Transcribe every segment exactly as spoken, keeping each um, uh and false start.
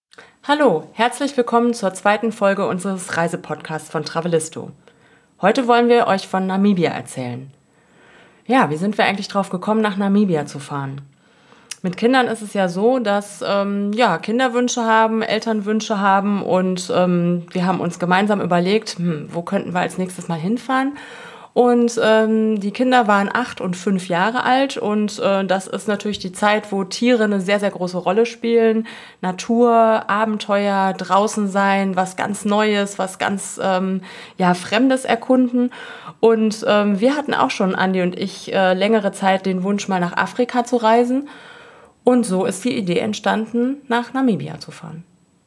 Hallo, herzlich willkommen zur zweiten Folge unseres Reisepodcasts von Travelisto. Heute wollen wir euch von Namibia erzählen. Ja, wie sind wir eigentlich drauf gekommen, nach Namibia zu fahren? Mit Kindern ist es ja so, dass ähm, ja, Kinder Wünsche haben, Eltern Wünsche haben und ähm, wir haben uns gemeinsam überlegt, hm, wo könnten wir als nächstes mal hinfahren? Und ähm, die Kinder waren acht und fünf Jahre alt und äh, das ist natürlich die Zeit, wo Tiere eine sehr, sehr große Rolle spielen. Natur, Abenteuer, draußen sein, was ganz Neues, was ganz ähm, ja, Fremdes erkunden. Und ähm, wir hatten auch schon, Andi und ich, äh, längere Zeit den Wunsch, mal nach Afrika zu reisen. Und so ist die Idee entstanden, nach Namibia zu fahren.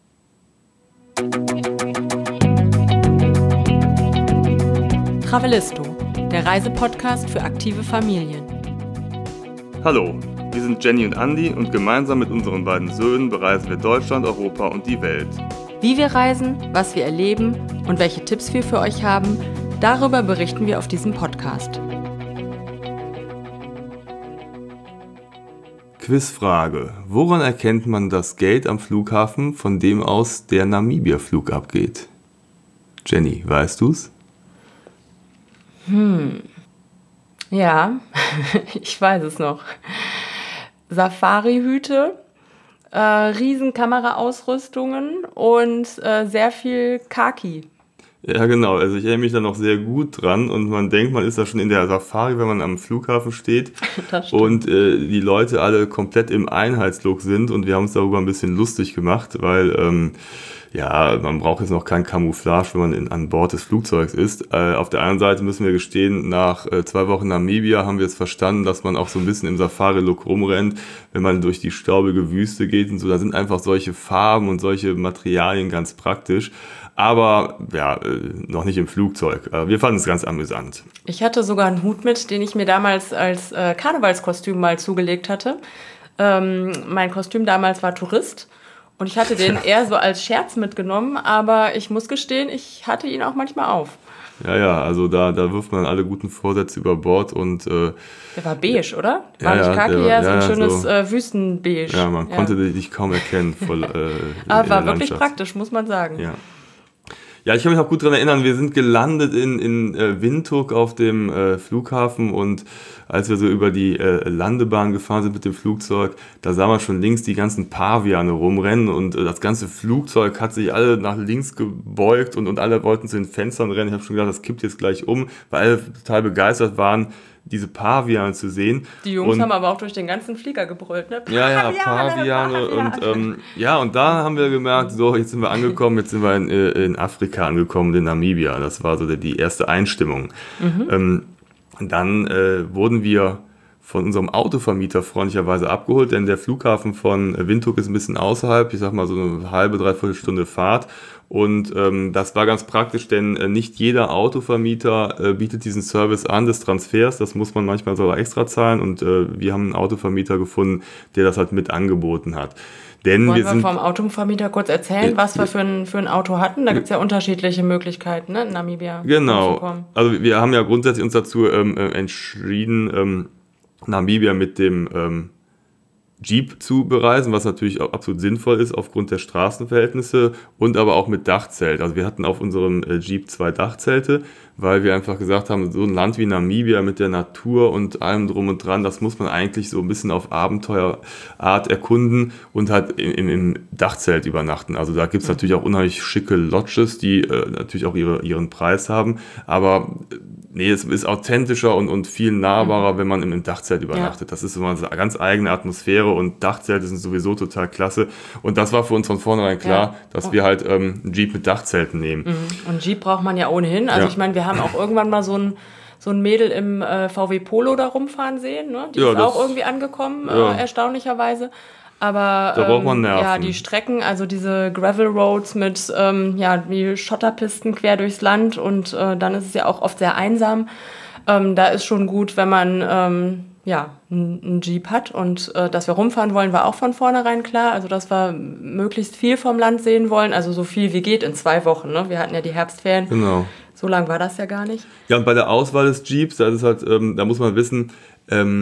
Travelisto, der Reisepodcast für aktive Familien. Hallo, wir sind Jenny und Andi und gemeinsam mit unseren beiden Söhnen bereisen wir Deutschland, Europa und die Welt. Wie wir reisen, was wir erleben und welche Tipps wir für euch haben, darüber berichten wir auf diesem Podcast. Quizfrage: Woran erkennt man das Gate am Flughafen, von dem aus der Namibia-Flug abgeht? Jenny, weißt du's? Hm, ja, ich weiß es noch. Safari-Hüte, äh, riesen Kameraausrüstungen und äh, sehr viel Khaki. Ja, genau. Also ich erinnere mich da noch sehr gut dran und man denkt, man ist da schon in der Safari, wenn man am Flughafen steht und äh, die Leute alle komplett im Einheitslook sind und wir haben uns darüber ein bisschen lustig gemacht, weil ähm, ja, man braucht jetzt noch kein Camouflage, wenn man in, an Bord des Flugzeugs ist. Äh, auf der anderen Seite müssen wir gestehen, nach äh, zwei Wochen Namibia haben wir jetzt verstanden, dass man auch so ein bisschen im Safari-Look rumrennt, wenn man durch die staubige Wüste geht und so. Da sind einfach solche Farben und solche Materialien ganz praktisch. Aber ja, äh, noch nicht im Flugzeug. Äh, wir fanden es ganz amüsant. Ich hatte sogar einen Hut mit, den ich mir damals als äh, Karnevalskostüm mal zugelegt hatte. Ähm, mein Kostüm damals war Tourist. Und ich hatte den eher so als Scherz mitgenommen, aber ich muss gestehen, ich hatte ihn auch manchmal auf. Ja, ja, also da, da wirft man alle guten Vorsätze über Bord und... Äh, der war beige, oder? War ja, nicht Khaki, ja, ja, so ein ja, schönes so, äh, Wüstenbeige. Ja, man ja. konnte dich kaum erkennen. Voll, äh, aber war wirklich praktisch, muss man sagen. Ja. Ja, ich kann mich auch gut daran erinnern, wir sind gelandet in, in äh, Windhoek auf dem äh, Flughafen und als wir so über die äh, Landebahn gefahren sind mit dem Flugzeug, da sah man schon links die ganzen Paviane rumrennen und äh, das ganze Flugzeug hat sich alle nach links gebeugt und, und alle wollten zu den Fenstern rennen. Ich habe schon gedacht, das kippt jetzt gleich um, weil alle total begeistert waren, diese Paviane zu sehen. Die Jungs und, haben aber auch durch den ganzen Flieger gebrüllt, ne? Ja, ja, Paviane. Und ähm, ja, und da haben wir gemerkt, so, jetzt sind wir angekommen, jetzt sind wir in, in Afrika angekommen, in Namibia. Das war so die, die erste Einstimmung. Mhm. Ähm, und dann äh, wurden wir von unserem Autovermieter freundlicherweise abgeholt, denn der Flughafen von Windhoek ist ein bisschen außerhalb, ich sag mal so eine halbe, dreiviertel Stunde Fahrt. Und ähm, das war ganz praktisch, denn äh, nicht jeder Autovermieter äh, bietet diesen Service an des Transfers. Das muss man manchmal sogar extra zahlen und äh, wir haben einen Autovermieter gefunden, der das halt mit angeboten hat. Denn Wollen wir, wir sind, vom Autovermieter kurz erzählen, äh, was wir für ein, für ein Auto hatten? Da gibt es ja unterschiedliche Möglichkeiten, ne, in Namibia. Genau. Also wir haben ja grundsätzlich uns dazu ähm, entschieden, ähm, Namibia mit dem ähm, Jeep zu bereisen, was natürlich auch absolut sinnvoll ist aufgrund der Straßenverhältnisse und aber auch mit Dachzelt. Also wir hatten auf unserem Jeep zwei Dachzelte, weil wir einfach gesagt haben, so ein Land wie Namibia mit der Natur und allem drum und dran, das muss man eigentlich so ein bisschen auf Abenteuerart erkunden und halt im, im Dachzelt übernachten. Also da gibt es natürlich auch unheimlich schicke Lodges, die äh, natürlich auch ihre, ihren Preis haben, aber nee, es ist authentischer und, und viel nahbarer, mhm. wenn man im, im Dachzelt übernachtet. Ja. Das ist so eine ganz eigene Atmosphäre und Dachzelte sind sowieso total klasse. Und das war für uns von vornherein klar, ja. dass wir halt ähm, einen Jeep mit Dachzelten nehmen. Mhm. Und Jeep braucht man ja ohnehin. Also ja. ich meine, wir haben auch irgendwann mal so ein so ein Mädel im äh, V W Polo da rumfahren sehen. Ne? Die ja, ist das, auch irgendwie angekommen, ja. äh, erstaunlicherweise. Aber da braucht man Nerven. Ähm, ja, die Strecken, also diese Gravel Roads mit ähm, ja, wie Schotterpisten quer durchs Land und äh, dann ist es ja auch oft sehr einsam. Ähm, da ist schon gut, wenn man ähm, ja, einen Jeep hat und äh, dass wir rumfahren wollen, war auch von vornherein klar. Also dass wir möglichst viel vom Land sehen wollen, also so viel wie geht in zwei Wochen. Ne? Wir hatten ja die Herbstferien. Genau. So lang war das ja gar nicht. Ja, und bei der Auswahl des Jeeps, da ist halt, ähm, da muss man wissen, ähm,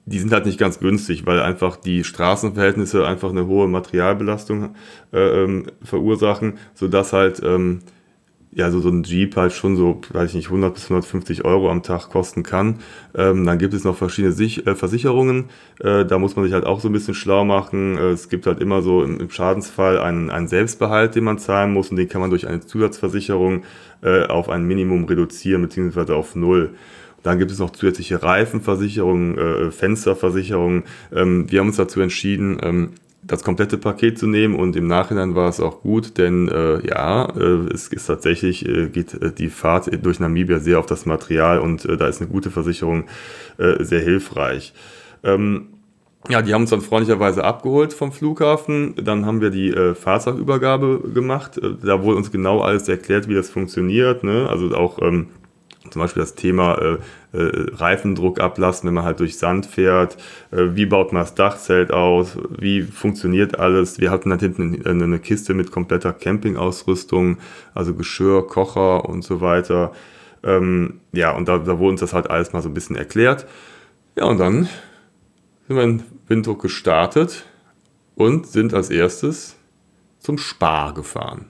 die sind halt nicht ganz günstig, weil einfach die Straßenverhältnisse einfach eine hohe Materialbelastung äh, ähm, verursachen, sodass halt ähm, ja, so, so ein Jeep halt schon so, weiß ich nicht, hundert bis hundertfünfzig Euro am Tag kosten kann. Ähm, dann gibt es noch verschiedene Sich- äh, Versicherungen. Äh, da muss man sich halt auch so ein bisschen schlau machen. Äh, es gibt halt immer so im, im Schadensfall einen, einen Selbstbehalt, den man zahlen muss, und den kann man durch eine Zusatzversicherung äh, auf ein Minimum reduzieren, beziehungsweise auf null. Dann gibt es noch zusätzliche Reifenversicherungen, äh, Fensterversicherungen. Ähm, wir haben uns dazu entschieden, ähm, das komplette Paket zu nehmen, und im Nachhinein war es auch gut, denn äh, ja, äh, es ist tatsächlich, äh, geht äh, die Fahrt durch Namibia sehr auf das Material, und äh, da ist eine gute Versicherung äh, sehr hilfreich. Ähm, ja, die haben uns dann freundlicherweise abgeholt vom Flughafen, dann haben wir die äh, Fahrzeugübergabe gemacht, äh, da wurde uns genau alles erklärt, wie das funktioniert, ne? Also auch ähm, zum Beispiel das Thema äh, äh, Reifendruck ablassen, wenn man halt durch Sand fährt. Äh, wie baut man das Dachzelt aus? Wie funktioniert alles? Wir hatten dann hinten eine, eine Kiste mit kompletter Campingausrüstung, also Geschirr, Kocher und so weiter. Ähm, ja, und da, da wurde uns das halt alles mal so ein bisschen erklärt. Ja, und dann sind wir in Windhoek gestartet und sind als erstes zum Spar gefahren.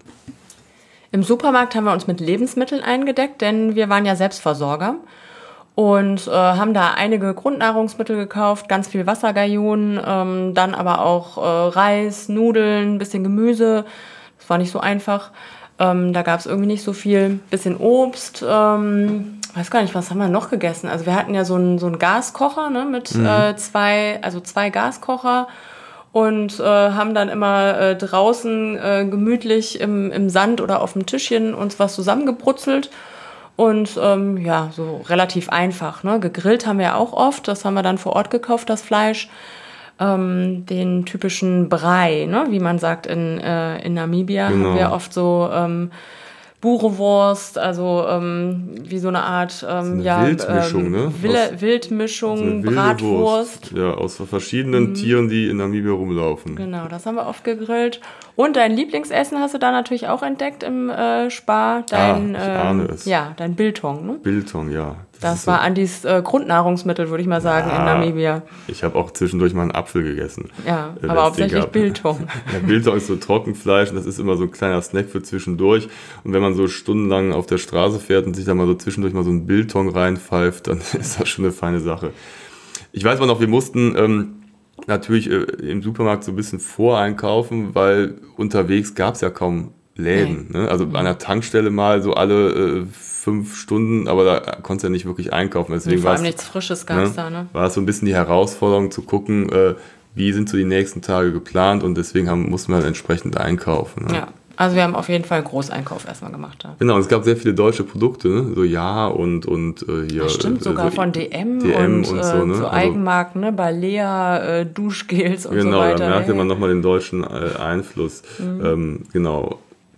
Im Supermarkt haben wir uns mit Lebensmitteln eingedeckt, denn wir waren ja Selbstversorger und äh, haben da einige Grundnahrungsmittel gekauft, ganz viel Wassergallonen, ähm, dann aber auch äh, Reis, Nudeln, ein bisschen Gemüse. Das war nicht so einfach. Ähm, da gab es irgendwie nicht so viel. Bisschen Obst, ähm, weiß gar nicht, was haben wir noch gegessen? Also wir hatten ja so einen so einen Gaskocher, ne, mit mhm. äh, zwei, also zwei Gaskocher. Und äh, haben dann immer äh, draußen äh, gemütlich im, im Sand oder auf dem Tischchen uns was zusammengebrutzelt. Und ähm, ja, so relativ einfach. Ne? Gegrillt haben wir ja auch oft. Das haben wir dann vor Ort gekauft, das Fleisch. Ähm, den typischen Brei, ne? Wie man sagt in, äh, in Namibia, genau. Haben wir oft so ähm, Boerewurst, also ähm, wie so eine Art ähm, eine ja, Wildmischung, ähm, ne? Wille, aus, Wildmischung, aus Bratwurst. Ja, aus verschiedenen mhm. Tieren, die in Namibia rumlaufen. Genau, das haben wir oft gegrillt. Und dein Lieblingsessen hast du da natürlich auch entdeckt im äh, Spar. Dein, ah, ich ahne ähm, es. Ja, dein Biltong, ne? Biltong, ja. Das, das war so Andys äh, Grundnahrungsmittel, würde ich mal sagen, ja, in Namibia. Ich habe auch zwischendurch mal einen Apfel gegessen. Ja, äh, aber hauptsächlich Biltong. Ja, Biltong ist so Trockenfleisch, und das ist immer so ein kleiner Snack für zwischendurch. Und wenn man so stundenlang auf der Straße fährt und sich da mal so zwischendurch mal so einen Biltong reinpfeift, dann ist das schon eine feine Sache. Ich weiß aber noch, wir mussten ähm, natürlich äh, im Supermarkt so ein bisschen voreinkaufen, weil unterwegs gab es ja kaum Läden. Nee. Ne? Also mhm. an der Tankstelle mal so alle äh, fünf Stunden, aber da konntest du ja nicht wirklich einkaufen. Deswegen vor allem nichts Frisches gab es ne, da. Ne? War es so ein bisschen die Herausforderung zu gucken, äh, wie sind so die nächsten Tage geplant, und deswegen haben, mussten wir dann entsprechend einkaufen. Ne? Ja, also wir haben auf jeden Fall einen Großeinkauf erstmal gemacht. Da. Genau, und es gab sehr viele deutsche Produkte, ne? So Ja und, und äh, hier. Das stimmt, sogar so von D M, D M und, und so, ne? so Eigenmarken, ne? Balea, äh, Duschgels und genau, so weiter. Genau, da merkte hey. man nochmal den deutschen äh, Einfluss. Mhm. Ähm, genau.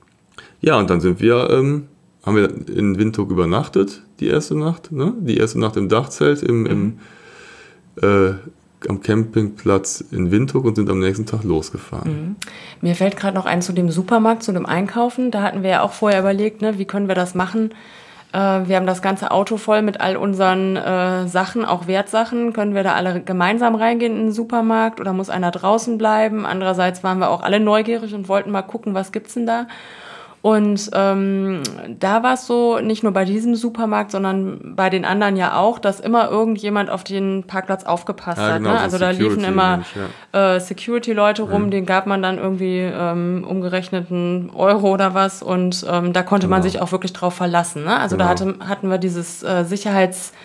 Ja, und dann sind wir, ähm, haben wir in Windhoek übernachtet, die erste Nacht, ne? Die erste Nacht im Dachzelt im, mhm. im, äh, am Campingplatz in Windhoek und sind am nächsten Tag losgefahren. Mhm. Mir fällt gerade noch ein zu dem Supermarkt, zu dem Einkaufen. Da hatten wir ja auch vorher überlegt, ne, wie können wir das machen. Äh, wir haben das ganze Auto voll mit all unseren äh, Sachen, auch Wertsachen. Können wir da alle gemeinsam reingehen in den Supermarkt oder muss einer draußen bleiben? Andererseits waren wir auch alle neugierig und wollten mal gucken, was gibt's denn da? Und ähm, da war es so, nicht nur bei diesem Supermarkt, sondern bei den anderen ja auch, dass immer irgendjemand auf den Parkplatz aufgepasst ja, genau, hat. Ne? Also da liefen immer Mensch, ja. äh, Security-Leute rum, mhm. denen gab man dann irgendwie ähm, umgerechnet einen Euro oder was, und ähm, da konnte genau. man sich auch wirklich drauf verlassen. Ne? Also genau. da hatte, hatten wir dieses äh, Sicherheits-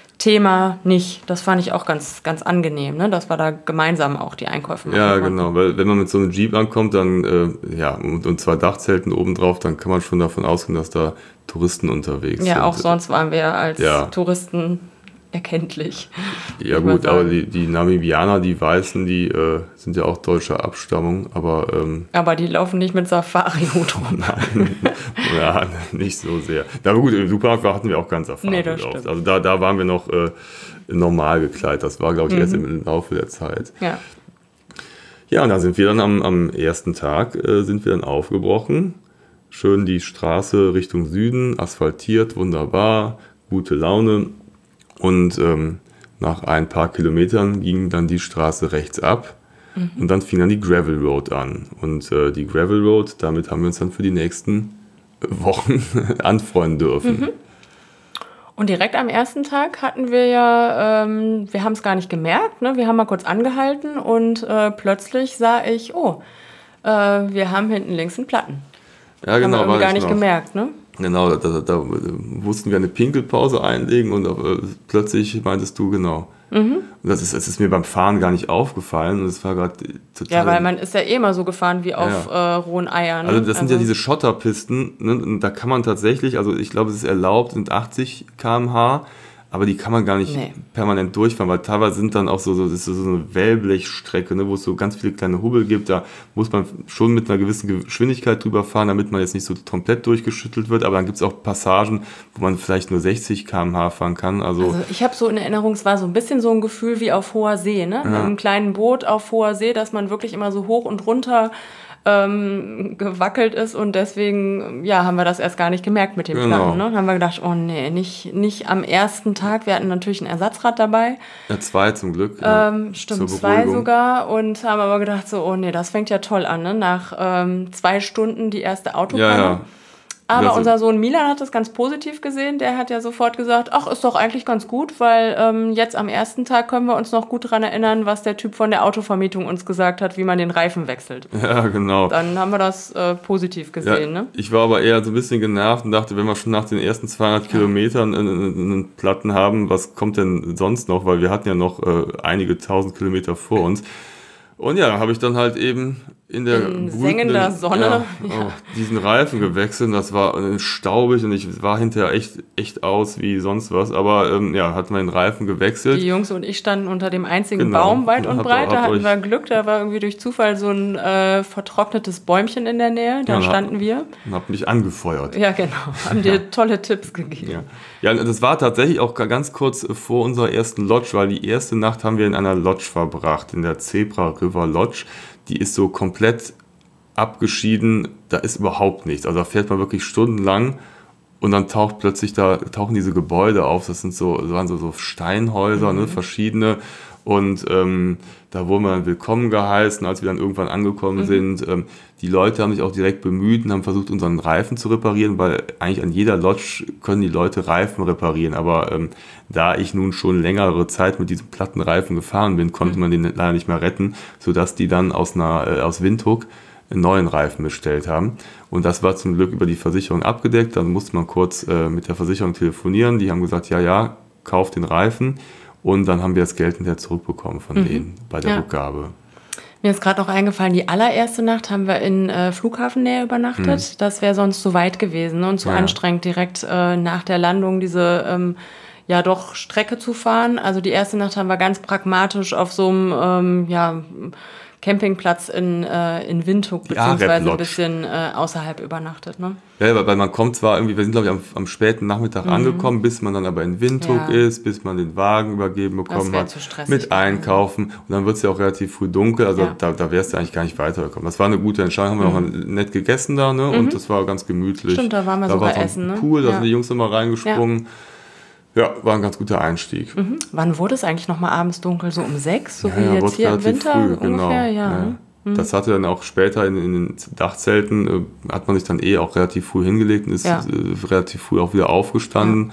Thema nicht. Das fand ich auch ganz, ganz angenehm, ne? Dass wir da gemeinsam auch die Einkäufe machen. Ja, genau, weil wenn man mit so einem Jeep ankommt, dann, äh, ja, und, und zwei Dachzelten obendrauf, dann kann man schon davon ausgehen, dass da Touristen unterwegs ja, sind. Ja, auch sonst waren wir als ja. Touristen erkenntlich. Ja gut, aber die, die Namibianer, die Weißen, die äh, sind ja auch deutscher Abstammung, aber... Ähm, aber die laufen nicht mit Safari-Hut rum. Nein, ja, nicht so sehr. Aber gut, im Supermarkt hatten wir auch ganz Safari. Nee, das stimmt. Also da, da waren wir noch äh, normal gekleidet. Das war, glaube ich, mhm. erst im Laufe der Zeit. Ja. Ja, und da sind wir dann am, am ersten Tag äh, sind wir dann aufgebrochen. Schön die Straße Richtung Süden, asphaltiert, wunderbar, gute Laune. Und ähm, nach ein paar Kilometern ging dann die Straße rechts ab. Mhm. Und dann fing dann die Gravel Road an. Und äh, die Gravel Road, damit haben wir uns dann für die nächsten Wochen anfreunden dürfen. Mhm. Und direkt am ersten Tag hatten wir ja, ähm, wir haben es gar nicht gemerkt, ne? Wir haben mal kurz angehalten und äh, plötzlich sah ich, oh, äh, wir haben hinten links einen Platten. Ja, genau. Haben wir gar nicht noch. gemerkt, ne? Genau, da, da, da mussten wir eine Pinkelpause einlegen und äh, plötzlich meintest du, genau. Mhm. Und das ist, das ist mir beim Fahren gar nicht aufgefallen und es war gerade total... Ja, weil man ist ja eh mal so gefahren wie auf ja. äh, rohen Eiern. Also das sind also ja diese Schotterpisten, ne? Und da kann man tatsächlich, also ich glaube, es ist erlaubt, sind achtzig Kilometer pro Stunde, aber die kann man gar nicht nee. permanent durchfahren, weil teilweise sind dann auch so, so, das ist so eine Wellblechstrecke, ne, wo es so ganz viele kleine Hubbel gibt, da muss man schon mit einer gewissen Geschwindigkeit drüber fahren, damit man jetzt nicht so komplett durchgeschüttelt wird, aber dann gibt es auch Passagen, wo man vielleicht nur sechzig Kilometer pro Stunde fahren kann. Also, also ich habe so in Erinnerung, es war so ein bisschen so ein Gefühl wie auf hoher See, ne? Ja. Mit einem kleinen Boot auf hoher See, dass man wirklich immer so hoch und runter Ähm, gewackelt ist und deswegen, ja, haben wir das erst gar nicht gemerkt mit dem genau. Platten, ne? Dann haben wir gedacht, oh nee, nicht, nicht am ersten Tag. Wir hatten natürlich ein Ersatzrad dabei. Ja, zwei zum Glück. Ähm, stimmt, zwei sogar und haben aber gedacht so, oh nee, das fängt ja toll an, ne? Nach ähm, zwei Stunden die erste Autopanne. Ja, ja. Aber also, unser Sohn Milan hat das ganz positiv gesehen. Der hat ja sofort gesagt, ach, ist doch eigentlich ganz gut, weil ähm, jetzt am ersten Tag können wir uns noch gut daran erinnern, was der Typ von der Autovermietung uns gesagt hat, wie man den Reifen wechselt. Ja, genau. Dann haben wir das äh, positiv gesehen. Ja, ne? Ich war aber eher so ein bisschen genervt und dachte, wenn wir schon nach den ersten zweihundert ja. Kilometern einen Platten haben, was kommt denn sonst noch? Weil wir hatten ja noch äh, einige tausend Kilometer vor uns. Und ja, habe ich dann halt eben in der in sengender Sonne ja, ja. diesen Reifen gewechselt. Das war staubig und ich war hinterher echt, echt aus wie sonst was. Aber ähm, ja, hat man den Reifen gewechselt. Die Jungs und ich standen unter dem einzigen genau. Baum weit und hab, breit. Da hatten wir Glück, da war irgendwie durch Zufall so ein äh, vertrocknetes Bäumchen in der Nähe. Da ja, standen hab, wir. Und hab mich angefeuert. Ja, genau. Haben dir tolle Tipps gegeben. Ja. ja, das war tatsächlich auch ganz kurz vor unserer ersten Lodge, weil die erste Nacht haben wir in einer Lodge verbracht, in der Zebra River Lodge. Die ist so komplett abgeschieden, da ist überhaupt nichts. Also da fährt man wirklich stundenlang und dann taucht plötzlich da, tauchen diese Gebäude auf. Das sind so, das waren so, so Steinhäuser, mhm. ne, verschiedene. Und ähm, da wurden wir dann willkommen geheißen, als wir dann irgendwann angekommen mhm. sind. Ähm, die Leute haben sich auch direkt bemüht und haben versucht, unseren Reifen zu reparieren, weil eigentlich an jeder Lodge können die Leute Reifen reparieren. Aber ähm, da ich nun schon längere Zeit mit diesem platten Reifen gefahren bin, konnte mhm. man den leider nicht mehr retten, sodass die dann aus, einer, äh, aus Windhoek einen neuen Reifen bestellt haben. Und das war zum Glück über die Versicherung abgedeckt. Dann musste man kurz äh, mit der Versicherung telefonieren. Die haben gesagt, ja, ja, kauf den Reifen. Und dann haben wir das Geld hinterher zurückbekommen von mhm. denen bei der ja. Rückgabe. Mir ist gerade noch eingefallen, die allererste Nacht haben wir in äh, Flughafennähe übernachtet. Mhm. Das wäre sonst zu weit gewesen, ne? Und zu ja. anstrengend, direkt äh, nach der Landung diese ähm, ja doch Strecke zu fahren. Also die erste Nacht haben wir ganz pragmatisch auf so einem ähm, ja, Campingplatz in, äh, in Windhoek, beziehungsweise ein bisschen äh, außerhalb übernachtet. Ne? Ja, weil man kommt zwar irgendwie, wir sind glaube ich am, am späten Nachmittag mhm. angekommen, bis man dann aber in Windhoek ja. ist, bis man den Wagen übergeben bekommen hat, mit Einkaufen. Und dann wird es ja auch relativ früh dunkel, also ja. da, da wärst du eigentlich gar nicht weitergekommen. Das war eine gute Entscheidung, haben wir mhm. auch nett gegessen da, ne? Mhm. Und das war ganz gemütlich. Stimmt, da waren wir da sogar war essen. Ne? Cool, da ja. sind die Jungs immer reingesprungen. Ja. Ja, war ein ganz guter Einstieg. Mhm. Wann wurde es eigentlich nochmal abends dunkel? So um sechs, so ja, wie ja, jetzt hier im Winter früh, ungefähr? Genau. Ja. ja. Mhm. Das hatte dann auch später in, in den Dachzelten, äh, hat man sich dann eh auch relativ früh hingelegt und ist ja. äh, relativ früh auch wieder aufgestanden, ja.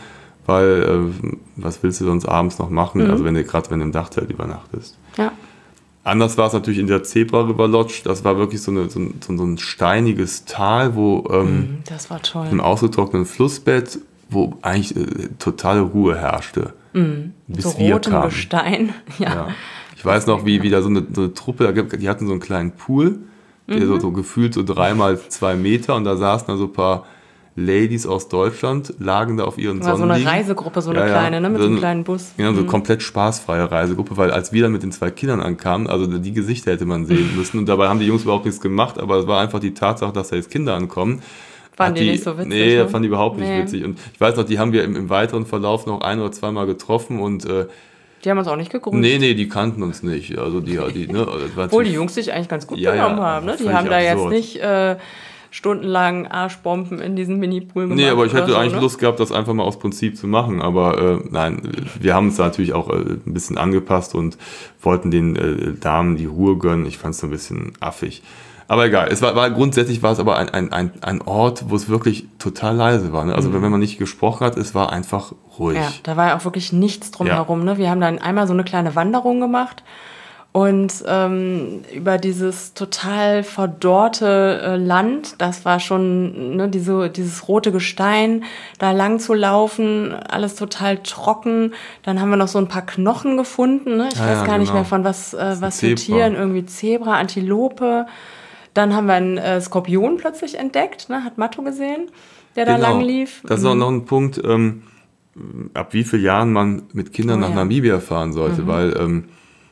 weil äh, was willst du sonst abends noch machen, mhm. also wenn du gerade wenn du im Dachzelt übernachtest. Ja. Anders war es natürlich in der Zebra River Lodge. Das war wirklich so, eine, so, ein, so ein steiniges Tal, wo ähm, mhm, das war toll. Im ausgetrockneten Flussbett, wo eigentlich äh, totale Ruhe herrschte. Mhm. Bis so wir rotem kamen. Gestein. Ja. ja. Ich weiß noch, wie wieder so eine, so eine Truppe, die hatten so einen kleinen Pool, der mhm. so, so gefühlt so drei mal zwei Meter und da saßen da so ein paar Ladies aus Deutschland, lagen da auf ihren Sonnenliegen. War so eine Reisegruppe, so eine ja, kleine, ne, mit so einem kleinen Bus. Ja, so eine komplett spaßfreie Reisegruppe, weil als wir dann mit den zwei Kindern ankamen, also die Gesichter hätte man sehen müssen und dabei haben die Jungs überhaupt nichts gemacht, aber es war einfach die Tatsache, dass da jetzt Kinder ankommen. Fanden die, die nicht so witzig? Nee, ne? das fanden die überhaupt nicht nee. witzig. Und ich weiß noch, die haben wir im, im weiteren Verlauf noch ein oder zweimal getroffen und äh, die haben uns auch nicht gegrüßt. Nee, nee, die kannten uns nicht. Also die, die, ne, Obwohl die Jungs sich eigentlich ganz gut ja, genommen ja, haben. Ne? Die haben da absurd. jetzt nicht äh, stundenlang Arschbomben in diesen Mini-Pool gemacht. Nee, aber ich hätte so, eigentlich ne? Lust gehabt, das einfach mal aus Prinzip zu machen. Aber äh, nein, wir haben es natürlich auch äh, ein bisschen angepasst und wollten den äh, Damen die Ruhe gönnen. Ich fand es so ein bisschen affig. Aber egal, es war, war grundsätzlich war es aber ein, ein, ein, ein Ort, wo es wirklich total leise war. Ne? Also mhm. wenn man nicht gesprochen hat, es war einfach ruhig. Ja, da war ja auch wirklich nichts drumherum. Ja. Ne? Wir haben dann einmal so eine kleine Wanderung gemacht und ähm, über dieses total verdorrte äh, Land, das war schon ne, diese, dieses rote Gestein, da lang zu laufen, alles total trocken. Dann haben wir noch so ein paar Knochen gefunden. Ne? Ich ja, weiß ja, gar nicht genau. mehr von was, äh, was für Tieren, irgendwie Zebra, Antilope. Dann haben wir einen äh, Skorpion plötzlich entdeckt, ne? Hat Matto gesehen, der genau. da lang lief. Das ist auch noch ein Punkt, ähm, ab wie vielen Jahren man mit Kindern oh, nach ja. Namibia fahren sollte, mhm. weil ähm,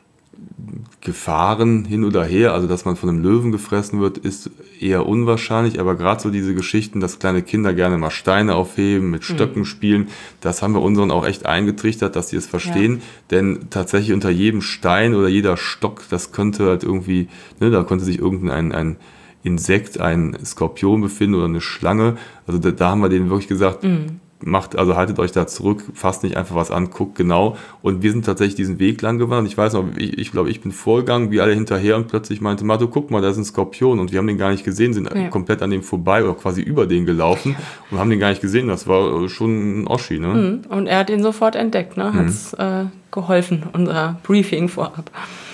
Gefahren hin oder her, also dass man von einem Löwen gefressen wird, ist eher unwahrscheinlich, aber gerade so diese Geschichten, dass kleine Kinder gerne mal Steine aufheben, mit Stöcken mhm. spielen, das haben wir unseren auch echt eingetrichtert, dass sie es verstehen, ja. denn tatsächlich unter jedem Stein oder jeder Stock, das könnte halt irgendwie, ne, da könnte sich irgendein ein Insekt, ein Skorpion befinden oder eine Schlange, also da, da haben wir denen wirklich gesagt, mhm. macht, also haltet euch da zurück, fasst nicht einfach was an, guckt genau. Und wir sind tatsächlich diesen Weg lang gewandert. Ich weiß noch, ich, ich glaube, ich bin vorgegangen, wir alle hinterher und plötzlich meinte Matto, guck mal, da ist ein Skorpion und wir haben den gar nicht gesehen, sind ja. komplett an dem vorbei oder quasi über den gelaufen und haben den gar nicht gesehen. Das war schon ein Oschi, ne? Und er hat ihn sofort entdeckt, ne? Hat's mhm. äh, geholfen, unser Briefing vorab.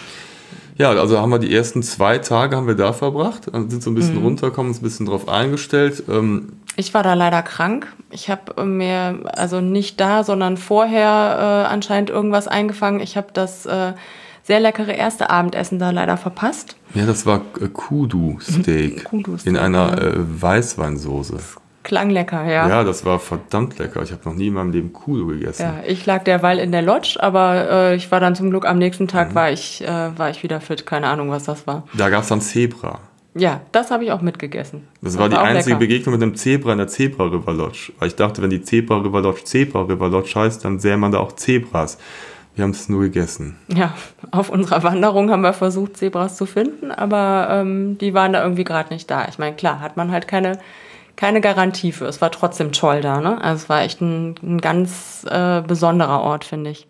Ja, also haben wir die ersten zwei Tage haben wir da verbracht, also sind so ein bisschen mhm. runtergekommen, uns ein bisschen drauf eingestellt. Ähm, Ich war da leider krank. Ich habe mir, also nicht da, sondern vorher äh, anscheinend irgendwas eingefangen. Ich habe das äh, sehr leckere erste Abendessen da leider verpasst. Ja, das war äh, Kudu-Steak in einer äh, Weißweinsoße. Klang lecker, ja. Ja, das war verdammt lecker. Ich habe noch nie in meinem Leben Kudu gegessen. Ja, ich lag derweil in der Lodge, aber äh, ich war dann zum Glück am nächsten Tag, mhm. war, ich, äh, war ich wieder fit. Keine Ahnung, was das war. Da gab es dann Zebra. Ja, das habe ich auch mitgegessen. Das, das war die einzige lecker. Begegnung mit einem Zebra in der Zebra River Lodge. Weil ich dachte, wenn die Zebra River Lodge Zebra River Lodge heißt, dann sähe man da auch Zebras. Wir haben es nur gegessen. Ja, auf unserer Wanderung haben wir versucht, Zebras zu finden, aber ähm, die waren da irgendwie gerade nicht da. Ich meine, klar, hat man halt keine, keine Garantie für. Es war trotzdem toll da, ne? Also es war echt ein, ein ganz äh, besonderer Ort, finde ich.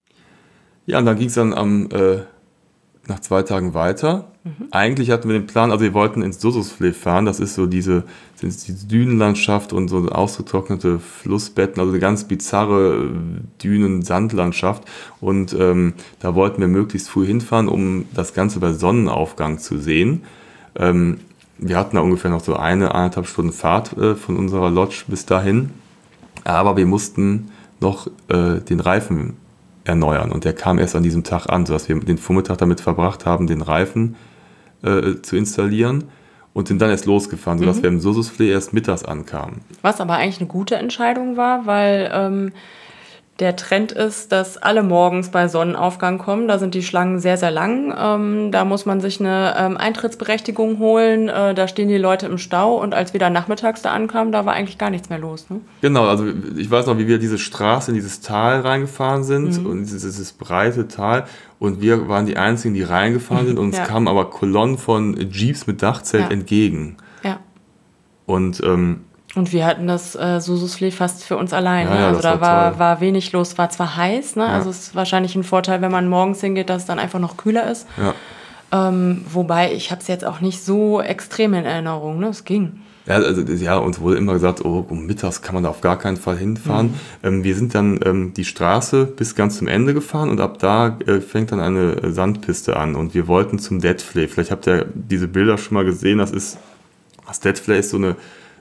Ja, und dann ging es dann am... Äh, nach zwei Tagen weiter. Mhm. Eigentlich hatten wir den Plan, also wir wollten ins Sosusvlei fahren, das ist so diese, diese Dünenlandschaft und so ausgetrocknete Flussbetten, also eine ganz bizarre Dünen-Sandlandschaft und ähm, da wollten wir möglichst früh hinfahren, um das Ganze bei Sonnenaufgang zu sehen. Ähm, wir hatten da ungefähr noch so eine, eineinhalb Stunden Fahrt äh, von unserer Lodge bis dahin, aber wir mussten noch äh, den Reifen erneuern und der kam erst an diesem Tag an, sodass wir den Vormittag damit verbracht haben, den Reifen äh, zu installieren und sind dann erst losgefahren, sodass mhm. wir im Sosusvlei erst mittags ankamen. Was aber eigentlich eine gute Entscheidung war, weil ähm, der Trend ist, dass alle morgens bei Sonnenaufgang kommen. Da sind die Schlangen sehr, sehr lang. Ähm, da muss man sich eine ähm, Eintrittsberechtigung holen. Äh, da stehen die Leute im Stau. Und als wir dann nachmittags da ankamen, da war eigentlich gar nichts mehr los. Ne? Genau, also ich weiß noch, wie wir diese Straße in dieses Tal reingefahren sind. Mhm. Und dieses, dieses breite Tal. Und wir waren die Einzigen, die reingefahren sind. Und uns ja. kamen aber Kolonnen von Jeeps mit Dachzelt ja. entgegen. Ja. Und... Ähm, Und wir hatten das äh, Sosusvlei fast für uns allein. Ja, ne? ja, Also da war, war, war wenig los, war zwar heiß, ne? Ja. Also es ist wahrscheinlich ein Vorteil, wenn man morgens hingeht, dass es dann einfach noch kühler ist. Ja. Ähm, wobei, ich habe es jetzt auch nicht so extrem in Erinnerung, ne? Es ging. Ja, also, ja, uns wurde immer gesagt, oh, um mittags kann man da auf gar keinen Fall hinfahren. Mhm. Ähm, wir sind dann ähm, die Straße bis ganz zum Ende gefahren und ab da äh, fängt dann eine Sandpiste an und wir wollten zum Deadvlei. Vielleicht habt ihr diese Bilder schon mal gesehen, das ist, das Deadvlai ist so eine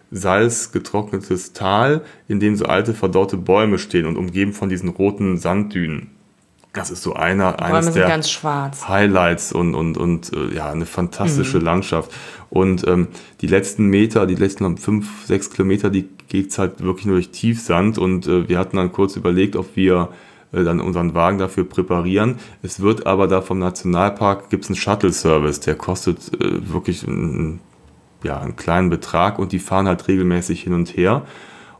salzgetrocknetes Tal, in dem so alte, verdorrte Bäume stehen und umgeben von diesen roten Sanddünen. Das ist so einer, eines der ganz schwarz. Highlights und, und, und äh, ja, eine fantastische mhm. Landschaft. Und ähm, die letzten Meter, die letzten fünf, sechs Kilometer, die geht's halt wirklich nur durch Tiefsand und äh, wir hatten dann kurz überlegt, ob wir äh, dann unseren Wagen dafür präparieren. Es wird aber da vom Nationalpark, gibt's einen Shuttle-Service, der kostet äh, wirklich ein ja, einen kleinen Betrag und die fahren halt regelmäßig hin und her.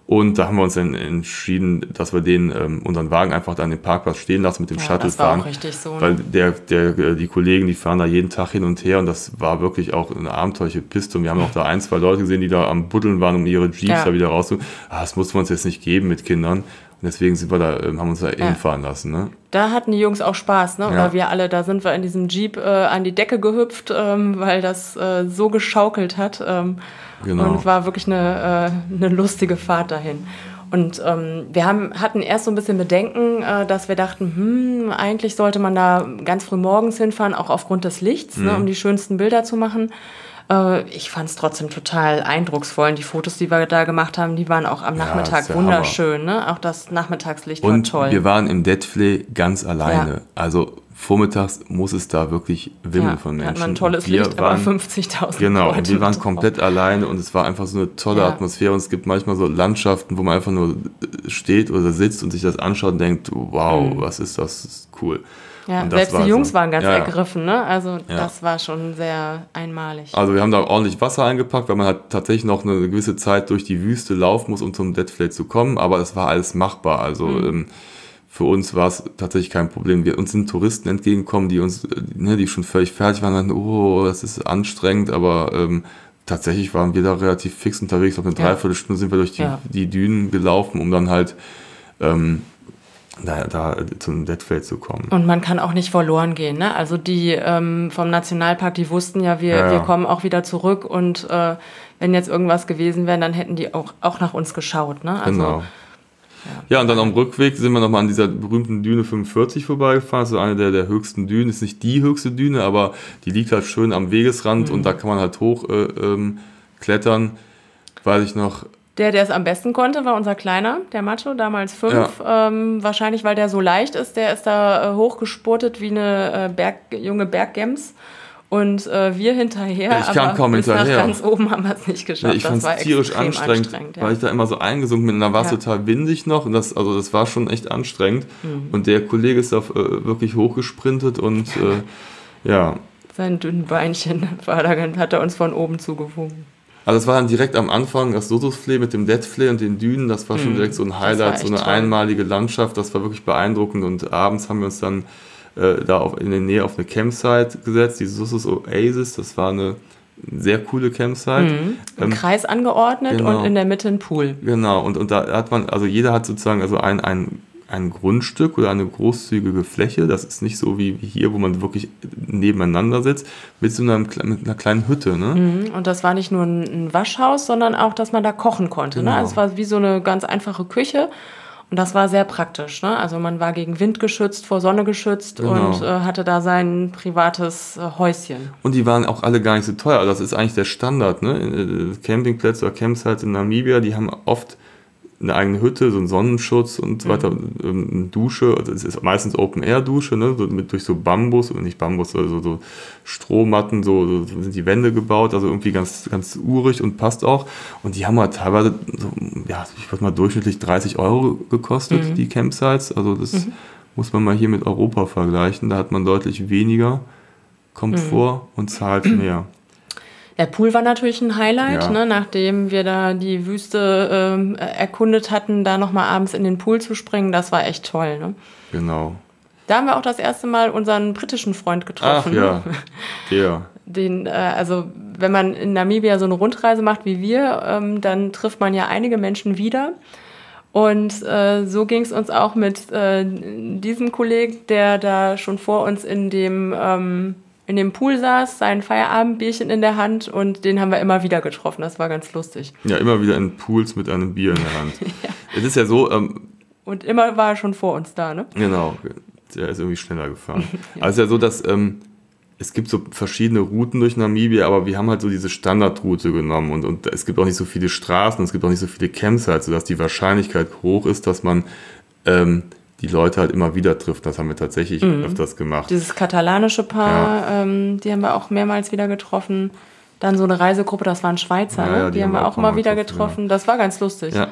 Und da haben wir uns dann entschieden, dass wir den ähm, unseren Wagen einfach da an den Parkplatz stehen lassen, mit dem ja, Shuttle das war fahren. Auch richtig so, ne? Weil der, der, die Kollegen, die fahren da jeden Tag hin und her und das war wirklich auch eine abenteuerliche Piste. Und wir haben auch da ein, zwei Leute gesehen, die da am Buddeln waren, um ihre Jeeps ja. da wieder rauszuholen. Ah, das mussten wir uns jetzt nicht geben mit Kindern. Und deswegen sind wir da, haben uns da ja. hinfahren lassen. Ne? Da hatten die Jungs auch Spaß, ne? Oder ja. wir alle, da sind wir in diesem Jeep äh, an die Decke gehüpft, ähm, weil das äh, so geschaukelt hat. Ähm, genau. Und es war wirklich eine, äh, eine lustige Fahrt dahin. Und ähm, wir haben, hatten erst so ein bisschen Bedenken, äh, dass wir dachten, hm, eigentlich sollte man da ganz früh morgens hinfahren, auch aufgrund des Lichts, mhm. ne, um die schönsten Bilder zu machen. Äh, ich fand es trotzdem total eindrucksvoll. Und die Fotos, die wir da gemacht haben, die waren auch am ja, Nachmittag wunderschön. Ne? Auch das Nachmittagslicht und war toll. Und wir waren im Deadflay ganz alleine. Ja. Also vormittags muss es da wirklich wimmeln ja, von Menschen. Hat man ein tolles wir Licht, waren, aber fünfzigtausend Genau, Leute und wir waren drauf. komplett alleine und es war einfach so eine tolle ja. Atmosphäre. Und es gibt manchmal so Landschaften, wo man einfach nur steht oder sitzt und sich das anschaut und denkt, wow, mhm. was ist das? Das ist cool. Ja, und das selbst war die Jungs so, waren ganz ja, ergriffen, ne? Also ja. das war schon sehr einmalig. Also wir haben da ordentlich Wasser eingepackt, weil man halt tatsächlich noch eine gewisse Zeit durch die Wüste laufen muss, um zum Deadflay zu kommen. Aber es war alles machbar. Also mhm. ähm, für uns war es tatsächlich kein Problem. Wir, uns sind Touristen entgegengekommen, die uns, ne, die schon völlig fertig waren, und, oh, das ist anstrengend, aber ähm, tatsächlich waren wir da relativ fix unterwegs. Auf eine ja. Dreiviertelstunde sind wir durch die, ja. die Dünen gelaufen, um dann halt ähm, da, da zum Deadflay zu kommen. Und man kann auch nicht verloren gehen, ne? Also die ähm, vom Nationalpark, die wussten ja, wir, ja, ja. wir kommen auch wieder zurück und äh, wenn jetzt irgendwas gewesen wäre, dann hätten die auch, auch nach uns geschaut, ne? Also, genau. Ja. ja, und dann am Rückweg sind wir nochmal an dieser berühmten Düne fünfundvierzig vorbeigefahren. So eine der, der höchsten Dünen. Ist nicht die höchste Düne, aber die liegt halt schön am Wegesrand mhm. und da kann man halt hoch äh, ähm, klettern. Weiß ich noch. Der, der es am besten konnte, war unser Kleiner, der Macho, damals fünf. Ja. Ähm, wahrscheinlich, weil der so leicht ist. Der ist da äh, hochgespurtet wie eine äh, Berg, junge Berggems. Und äh, wir hinterher, ich kam aber kaum bis hinterher. nach ganz oben haben wir es nicht geschafft. Ja, ich fand es tierisch anstrengend, anstrengend ja. weil ich da immer so eingesunken bin. Und da war es ja. total windig noch. Und das, also das war schon echt anstrengend. Mhm. Und der Kollege ist da äh, wirklich hochgesprintet und äh, ja. Sein dünnen Beinchen war da, hat er uns von oben zugewunken. Also es war dann direkt am Anfang das Sosusflay mit dem Deadflay und den Dünen. Das war schon mhm. direkt so ein Highlight, so eine toll. einmalige Landschaft. Das war wirklich beeindruckend. Und abends haben wir uns dann da auf, in der Nähe auf eine Campsite gesetzt, die Sussus Oasis, das war eine sehr coole Campsite. Mhm. Im ähm, Kreis angeordnet genau. und in der Mitte ein Pool. Genau, und, und da hat man, also jeder hat sozusagen also ein, ein, ein Grundstück oder eine großzügige Fläche, das ist nicht so wie, wie hier, wo man wirklich nebeneinander sitzt, mit so einer, mit einer kleinen Hütte. Ne? Mhm. Und das war nicht nur ein Waschhaus, sondern auch, dass man da kochen konnte. Genau. Ne? Also es war wie so eine ganz einfache Küche. Und das war sehr praktisch, ne? Also man war gegen Wind geschützt, vor Sonne geschützt genau. und äh, hatte da sein privates äh, Häuschen. Und die waren auch alle gar nicht so teuer. Also das ist eigentlich der Standard, ne? Campingplätze oder Campsites in Namibia, die haben oft eine eigene Hütte, so einen Sonnenschutz und so weiter, mhm. eine Dusche, also es ist meistens Open-Air-Dusche, ne, so mit, durch so Bambus, oder nicht Bambus, also so Strohmatten, so, so sind die Wände gebaut, also irgendwie ganz, ganz urig und passt auch. Und die haben halt teilweise, so, ja, ich würde mal durchschnittlich dreißig Euro gekostet, mhm. die Campsites, also das mhm. muss man mal hier mit Europa vergleichen, da hat man deutlich weniger Komfort mhm. und zahlt mehr. Der Pool war natürlich ein Highlight, ja. ne? Nachdem wir da die Wüste ähm, erkundet hatten, da nochmal abends in den Pool zu springen, das war echt toll. Ne? Genau. Da haben wir auch das erste Mal unseren britischen Freund getroffen. Ach ja, der. Den, äh, also wenn man in Namibia so eine Rundreise macht wie wir, ähm, dann trifft man ja einige Menschen wieder. Und äh, so ging es uns auch mit äh, diesem Kollegen, der da schon vor uns in dem... Ähm, in dem Pool saß, sein Feierabendbierchen in der Hand und den haben wir immer wieder getroffen. Das war ganz lustig. Ja, immer wieder in Pools mit einem Bier in der Hand. ja. Es ist ja so... Ähm, und immer war er schon vor uns da, ne? Genau, der ist irgendwie schneller gefahren. ja. Also es ist ja so, dass ähm, es gibt so verschiedene Routen durch Namibia, aber wir haben halt so diese Standardroute genommen und, und es gibt auch nicht so viele Straßen, es gibt auch nicht so viele Campsites, sodass die Wahrscheinlichkeit hoch ist, dass man... Ähm, die Leute halt immer wieder trifft. Das haben wir tatsächlich mhm. öfters gemacht. Dieses katalanische Paar, ja. ähm, die haben wir auch mehrmals wieder getroffen. Dann so eine Reisegruppe, das waren Schweizer, ja, ja, die, die haben wir auch immer wieder getroffen. getroffen. Ja. Das war ganz lustig. Ja,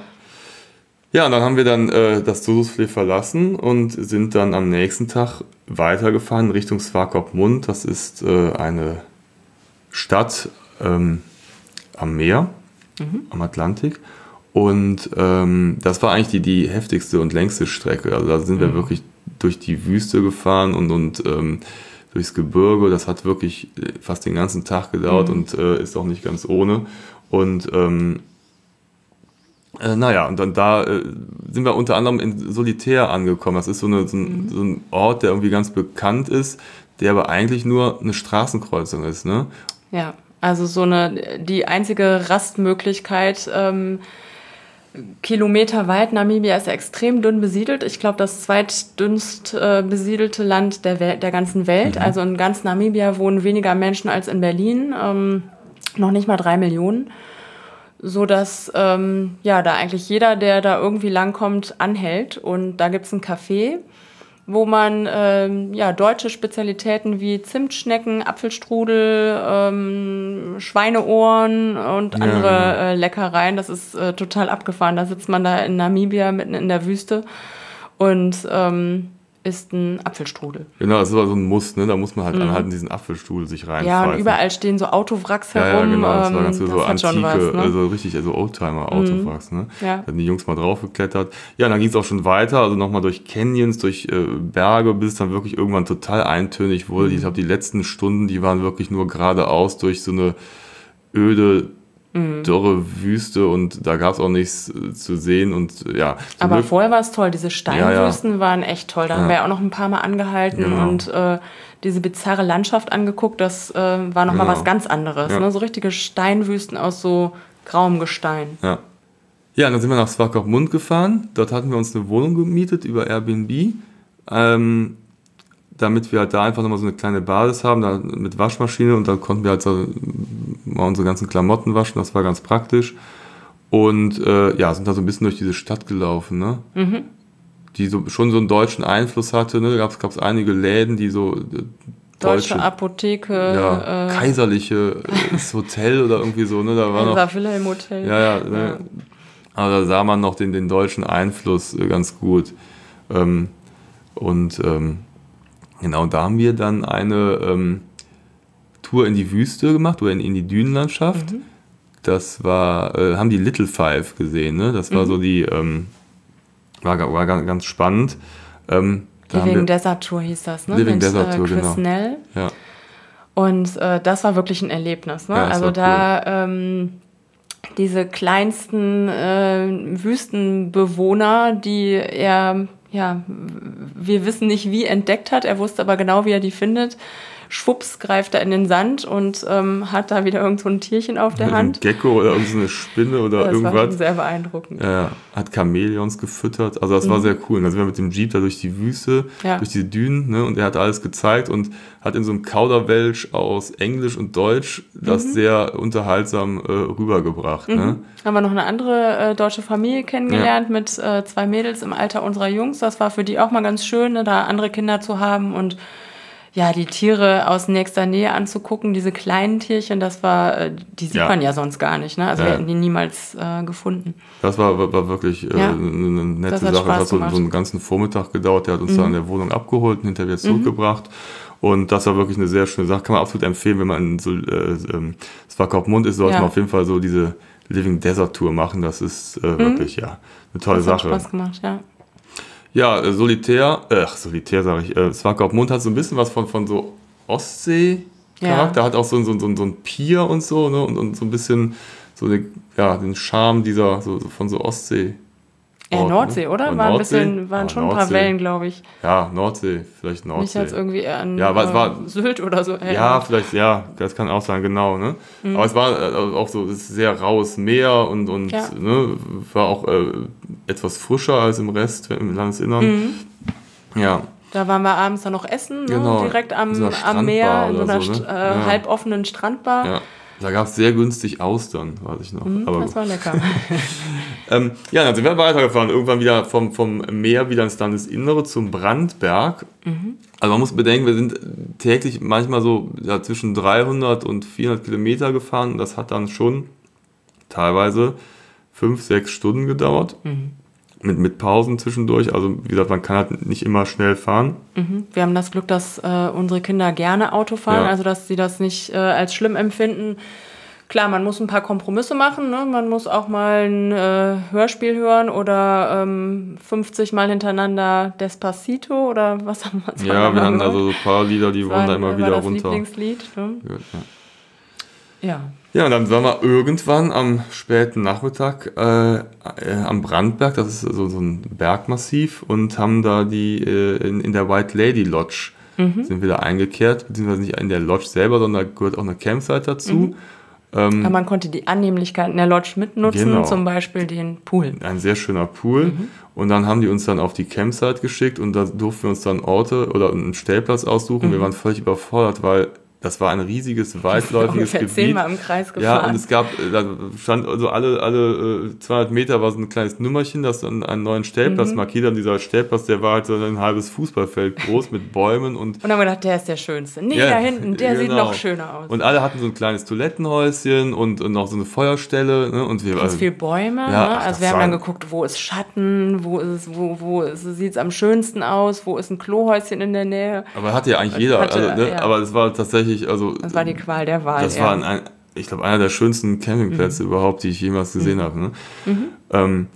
ja und dann haben wir dann äh, das Sosusflay verlassen und sind dann am nächsten Tag weitergefahren Richtung Swakopmund. Das ist äh, eine Stadt ähm, am Meer, mhm. am Atlantik. Und ähm, das war eigentlich die, die heftigste und längste Strecke. Also da sind wir Mhm. wirklich durch die Wüste gefahren und, und ähm, durchs Gebirge. Das hat wirklich fast den ganzen Tag gedauert Mhm. und äh, ist auch nicht ganz ohne. Und ähm, äh, naja, und dann da äh, sind wir unter anderem in Solitär angekommen. Das ist so, eine, so, ein, Mhm. so ein Ort, der irgendwie ganz bekannt ist, der aber eigentlich nur eine Straßenkreuzung ist, ne? Ja, also so eine, die einzige Rastmöglichkeit, ähm, kilometerweit. Namibia ist ja extrem dünn besiedelt. Ich glaube, das zweitdünnst äh, besiedelte Land der, Wel- der ganzen Welt. Mhm. Also in ganz Namibia wohnen weniger Menschen als in Berlin. Ähm, noch nicht mal drei Millionen. So dass ähm, ja, da eigentlich jeder, der da irgendwie langkommt, anhält. Und da gibt es ein Café, wo man ähm, ja, deutsche Spezialitäten wie Zimtschnecken, Apfelstrudel, ähm, Schweineohren und Ja, andere genau. äh, Leckereien. Das ist äh, total abgefahren. Da sitzt man da in Namibia mitten in der Wüste und ähm, isst einen Apfelstrudel. Genau, das ist aber so ein Muss, ne? Da muss man halt anhalten, diesen Apfelstuhl sich reinpfeifen. Ja, und überall stehen so Autowracks Ja, ja, herum. genau, das war ähm, ganz so, so das hat antike, schon was, ne? also richtig, also Oldtimer-Autowracks, ne? Ja. Da sind die Jungs mal drauf geklettert. Ja, dann ging es auch schon weiter, also nochmal durch Canyons, durch äh, Berge, bis es dann wirklich irgendwann total eintönig wurde. Ich glaube, die letzten Stunden, die waren wirklich nur geradeaus durch so eine öde, dürre Wüste und da gab es auch nichts äh, zu sehen und äh, ja. zum Aber Glück- vorher war es toll. Diese Steinwüsten waren echt toll. Da haben Ja. wir ja auch noch ein paar Mal angehalten Genau. und äh, diese bizarre Landschaft angeguckt. Das äh, war nochmal Genau. was ganz anderes. Ja. Ne? So richtige Steinwüsten aus so grauem Gestein. Ja. Ja, und dann sind wir nach Swakopmund gefahren. Dort hatten wir uns eine Wohnung gemietet über Airbnb, ähm, damit wir halt da einfach nochmal so eine kleine Basis haben, da mit Waschmaschine und dann konnten wir halt so mal unsere ganzen Klamotten waschen, das war ganz praktisch. Und äh, ja, sind da so ein bisschen durch diese Stadt gelaufen, ne? Mhm. Die so, schon so einen deutschen Einfluss hatte, ne? Da gab es einige Läden, die so äh, Deutsche Apotheke, ja, äh, kaiserliche äh, das Hotel oder irgendwie so, ne? Da war noch Kaiser Wilhelm Hotel. ja, ja, ne? Aber da sah man noch den, den deutschen Einfluss äh, ganz gut. Ähm, und ähm, genau, da haben wir dann eine ähm, Tour in die Wüste gemacht oder in, in die Dünenlandschaft. Mhm. Das war, äh, haben die Little Five gesehen, ne? Das war Mhm. so die, ähm, war, ga- war ganz, ganz spannend. Ähm, da haben Living wir, Desert Tour hieß das, ne? Living Mit Desert äh, Tour, Chris genau. Snell. ja, Und äh, das war wirklich ein Erlebnis. Ne? Ja, das also war da ähm, diese kleinsten äh, Wüstenbewohner, die er, ja, wir wissen nicht wie entdeckt hat, er wusste aber genau, wie er die findet. Schwupps greift er in den Sand und ähm, hat da wieder irgend so ein Tierchen auf der ein Hand. Gecko oder irgendeine Spinne oder Das war schon irgendwas. sehr beeindruckend. Ja, hat Chamäleons gefüttert. Also das war sehr cool. Und dann sind wir mit dem Jeep da durch die Wüste, Ja. durch die Dünen, ne? Und er hat alles gezeigt und hat in so einem Kauderwelsch aus Englisch und Deutsch das sehr unterhaltsam äh, rübergebracht. Ne? Haben wir noch eine andere äh, deutsche Familie kennengelernt mit äh, zwei Mädels im Alter unserer Jungs. Das war für die auch mal ganz schön, ne, da andere Kinder zu haben und ja, die Tiere aus nächster Nähe anzugucken, diese kleinen Tierchen, das war, äh, die sieht Ja. man ja sonst gar nicht, ne? Also Ja. wir hätten die niemals äh, gefunden. Das war, war, war wirklich äh, Ja. eine, eine nette Das hat Sache. Spaß Das hat so, gemacht. so einen ganzen Vormittag gedauert. Der hat uns da in der Wohnung abgeholt und hinterher wieder zurückgebracht. Und das war wirklich eine sehr schöne Sache. Kann man absolut empfehlen, wenn man in so, äh, ähm, Swakopmund ist, sollte Ja. man auf jeden Fall so diese Living Desert Tour machen. Das ist äh, wirklich ja eine tolle Das hat Sache. Spaß gemacht, ja. Ja, äh, Solitär, äh, ach, Solitär sage ich, äh, Swakopmund hat so ein bisschen was von, von so Ostsee-Charakter, Ja. hat auch so, so, so, so ein Pier und so, ne, und, und so ein bisschen so eine, ja, den Charme dieser, so, so von so Ostsee. Ja, Ort, Nordsee, ne? oder? Oder War ein Nordsee? bisschen, waren Ah, schon ein paar Nordsee. Wellen, glaube ich. Ja, Nordsee, vielleicht Nicht Nordsee. jetzt irgendwie an Ja, aber es war- äh, Sylt oder so. Äh, Ja, vielleicht, ja, das kann auch sein, genau, ne? Aber es war äh, auch so, es ist sehr raues Meer und, und Ja. ne, war auch äh, etwas frischer als im Rest, im Landesinnern. Ja, Da waren wir abends dann noch essen, Genau, ne? Direkt am, in so einer am Meer, Strandbar in so oder einer so, ne? St- äh, Ja. halboffenen Strandbar. ja. Da gab es sehr günstig Austern, weiß ich noch. Mhm, Aber das war lecker. Ähm, ja, dann sind wir weitergefahren. Irgendwann wieder vom, vom Meer wieder ins Landesinnere zum Brandberg. Also man muss bedenken, wir sind täglich manchmal so ja, zwischen dreihundert und vierhundert Kilometer gefahren. Und das hat dann schon teilweise fünf, sechs Stunden gedauert. Mit, mit Pausen zwischendurch. Also wie gesagt, man kann halt nicht immer schnell fahren. Mhm. Wir haben das Glück, dass äh, unsere Kinder gerne Auto fahren, Ja. also dass sie das nicht äh, als schlimm empfinden. Klar, man muss ein paar Kompromisse machen, ne? Man muss auch mal ein äh, Hörspiel hören oder ähm, fünfzig Mal hintereinander Despacito oder was haben wir Ja, wir hatten also so ein paar Lieder, die wurden da immer war wieder das runter. Lieblingslied, ne? Ja. Ja. Ja, und dann waren wir irgendwann am späten Nachmittag äh, äh, am Brandberg, das ist so, so ein Bergmassiv, und haben da die äh, in, in der White Lady Lodge mhm. sind wir da eingekehrt, beziehungsweise nicht in der Lodge selber, sondern da gehört auch eine Campsite dazu. Mhm. Ähm, Aber man konnte die Annehmlichkeiten der Lodge mitnutzen, genau. zum Beispiel den Pool. Ein sehr schöner Pool. Mhm. Und dann haben die uns dann auf die Campsite geschickt und da durften wir uns dann Orte oder einen Stellplatz aussuchen. Mhm. Wir waren völlig überfordert, weil das war ein riesiges, weitläufiges Gebiet. zehnmal im Kreis gefahren. Ja, und es gab, da stand also alle, alle zweihundert Meter war so ein kleines Nummerchen, das dann einen neuen Stellplatz mhm. markiert hat. Und dieser Stellplatz, der war halt so ein halbes Fußballfeld groß mit Bäumen. Und, und dann haben wir gedacht, der ist der schönste. Nee, ja, da hinten, der genau. sieht noch schöner aus. Und alle hatten so ein kleines Toilettenhäuschen und, und noch so eine Feuerstelle. Ne? Und wir, ganz also, viel Bäume. Ja, ne? ach, also wir haben dann geguckt, wo ist Schatten, wo ist wo, wo sieht es am schönsten aus, wo ist ein Klohäuschen in der Nähe. Aber hatte ja eigentlich jeder. Hatte, also, ne? ja. Aber es war tatsächlich, also das war die Qual der Wahl. Das ja. war, ein, ich glaube, einer der schönsten Campingplätze mhm. überhaupt, die ich jemals gesehen mhm. habe. Ne? Mhm. Ähm,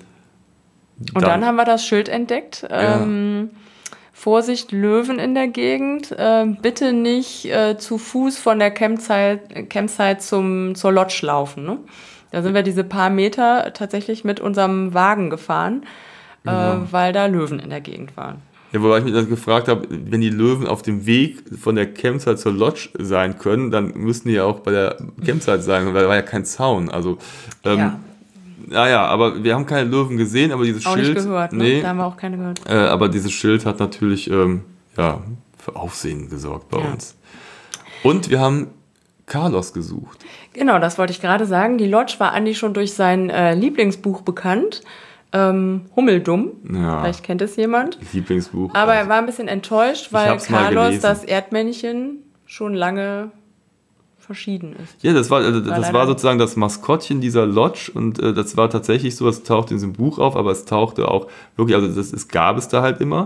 Und dann, dann haben wir das Schild entdeckt. Ja. Ähm, Vorsicht, Löwen in der Gegend. Äh, bitte nicht äh, zu Fuß von der Campsite, Campsite zum, zur Lodge laufen. Ne? Da sind wir diese paar Meter tatsächlich mit unserem Wagen gefahren, genau. äh, weil da Löwen in der Gegend waren. Ja, wobei ich mich dann gefragt habe, wenn die Löwen auf dem Weg von der Campsite zur Lodge sein können, dann müssten die ja auch bei der Campsite sein, weil da war ja kein Zaun. Also, ähm, ja. Naja, aber wir haben keine Löwen gesehen, aber dieses auch Schild... Auch nicht gehört, ne? Nee, da haben wir auch keine gehört. Äh, aber dieses Schild hat natürlich ähm, ja, für Aufsehen gesorgt bei ja. uns. Und wir haben Carlos gesucht. Genau, das wollte ich gerade sagen. Die Lodge war Andi schon durch sein äh, Lieblingsbuch bekannt. Ähm, Hummeldumm, ja. Vielleicht kennt es jemand. Lieblingsbuch. Aber er war ein bisschen enttäuscht, weil Carlos, das Erdmännchen, schon lange verschieden ist. Ja, das war, also, das war sozusagen das Maskottchen dieser Lodge und äh, das war tatsächlich so, es tauchte in diesem Buch auf, aber es tauchte auch wirklich, also das es gab es da halt immer.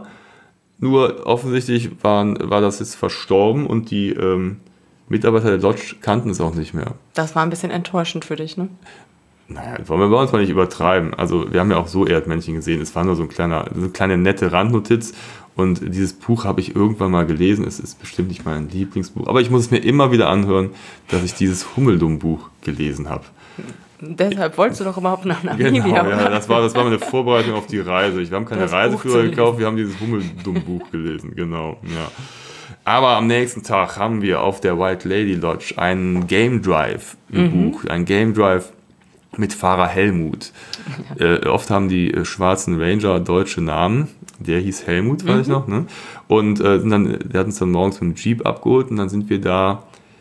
Nur offensichtlich waren, war das jetzt verstorben und die ähm, Mitarbeiter der Lodge kannten es auch nicht mehr. Das war ein bisschen enttäuschend für dich, ne? Naja, wollen wir bei uns mal nicht übertreiben. Also wir haben ja auch so Erdmännchen gesehen. Es war nur so ein kleiner, so eine kleine nette Randnotiz. Und dieses Buch habe ich irgendwann mal gelesen. Es ist bestimmt nicht mein Lieblingsbuch. Aber ich muss es mir immer wieder anhören, dass ich dieses Hummeldumm-Buch gelesen habe. Deshalb wolltest du doch überhaupt nach Namibia, genau, ja, oder? das war, das war meine Vorbereitung auf die Reise. Wir haben keine Reiseführer gekauft, wir haben dieses Hummeldumm-Buch gelesen. Genau, ja. Aber am nächsten Tag haben wir auf der White Lady Lodge einen Game Drive gebucht. Mhm. Ein Game Drive mit Fahrer Helmut. Ja. Äh, oft haben die äh, schwarzen Ranger deutsche Namen. Der hieß Helmut, weiß mhm. ich noch. Ne? Und äh, sind dann, der hat uns dann morgens mit dem Jeep abgeholt und dann sind wir da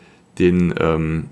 den ähm,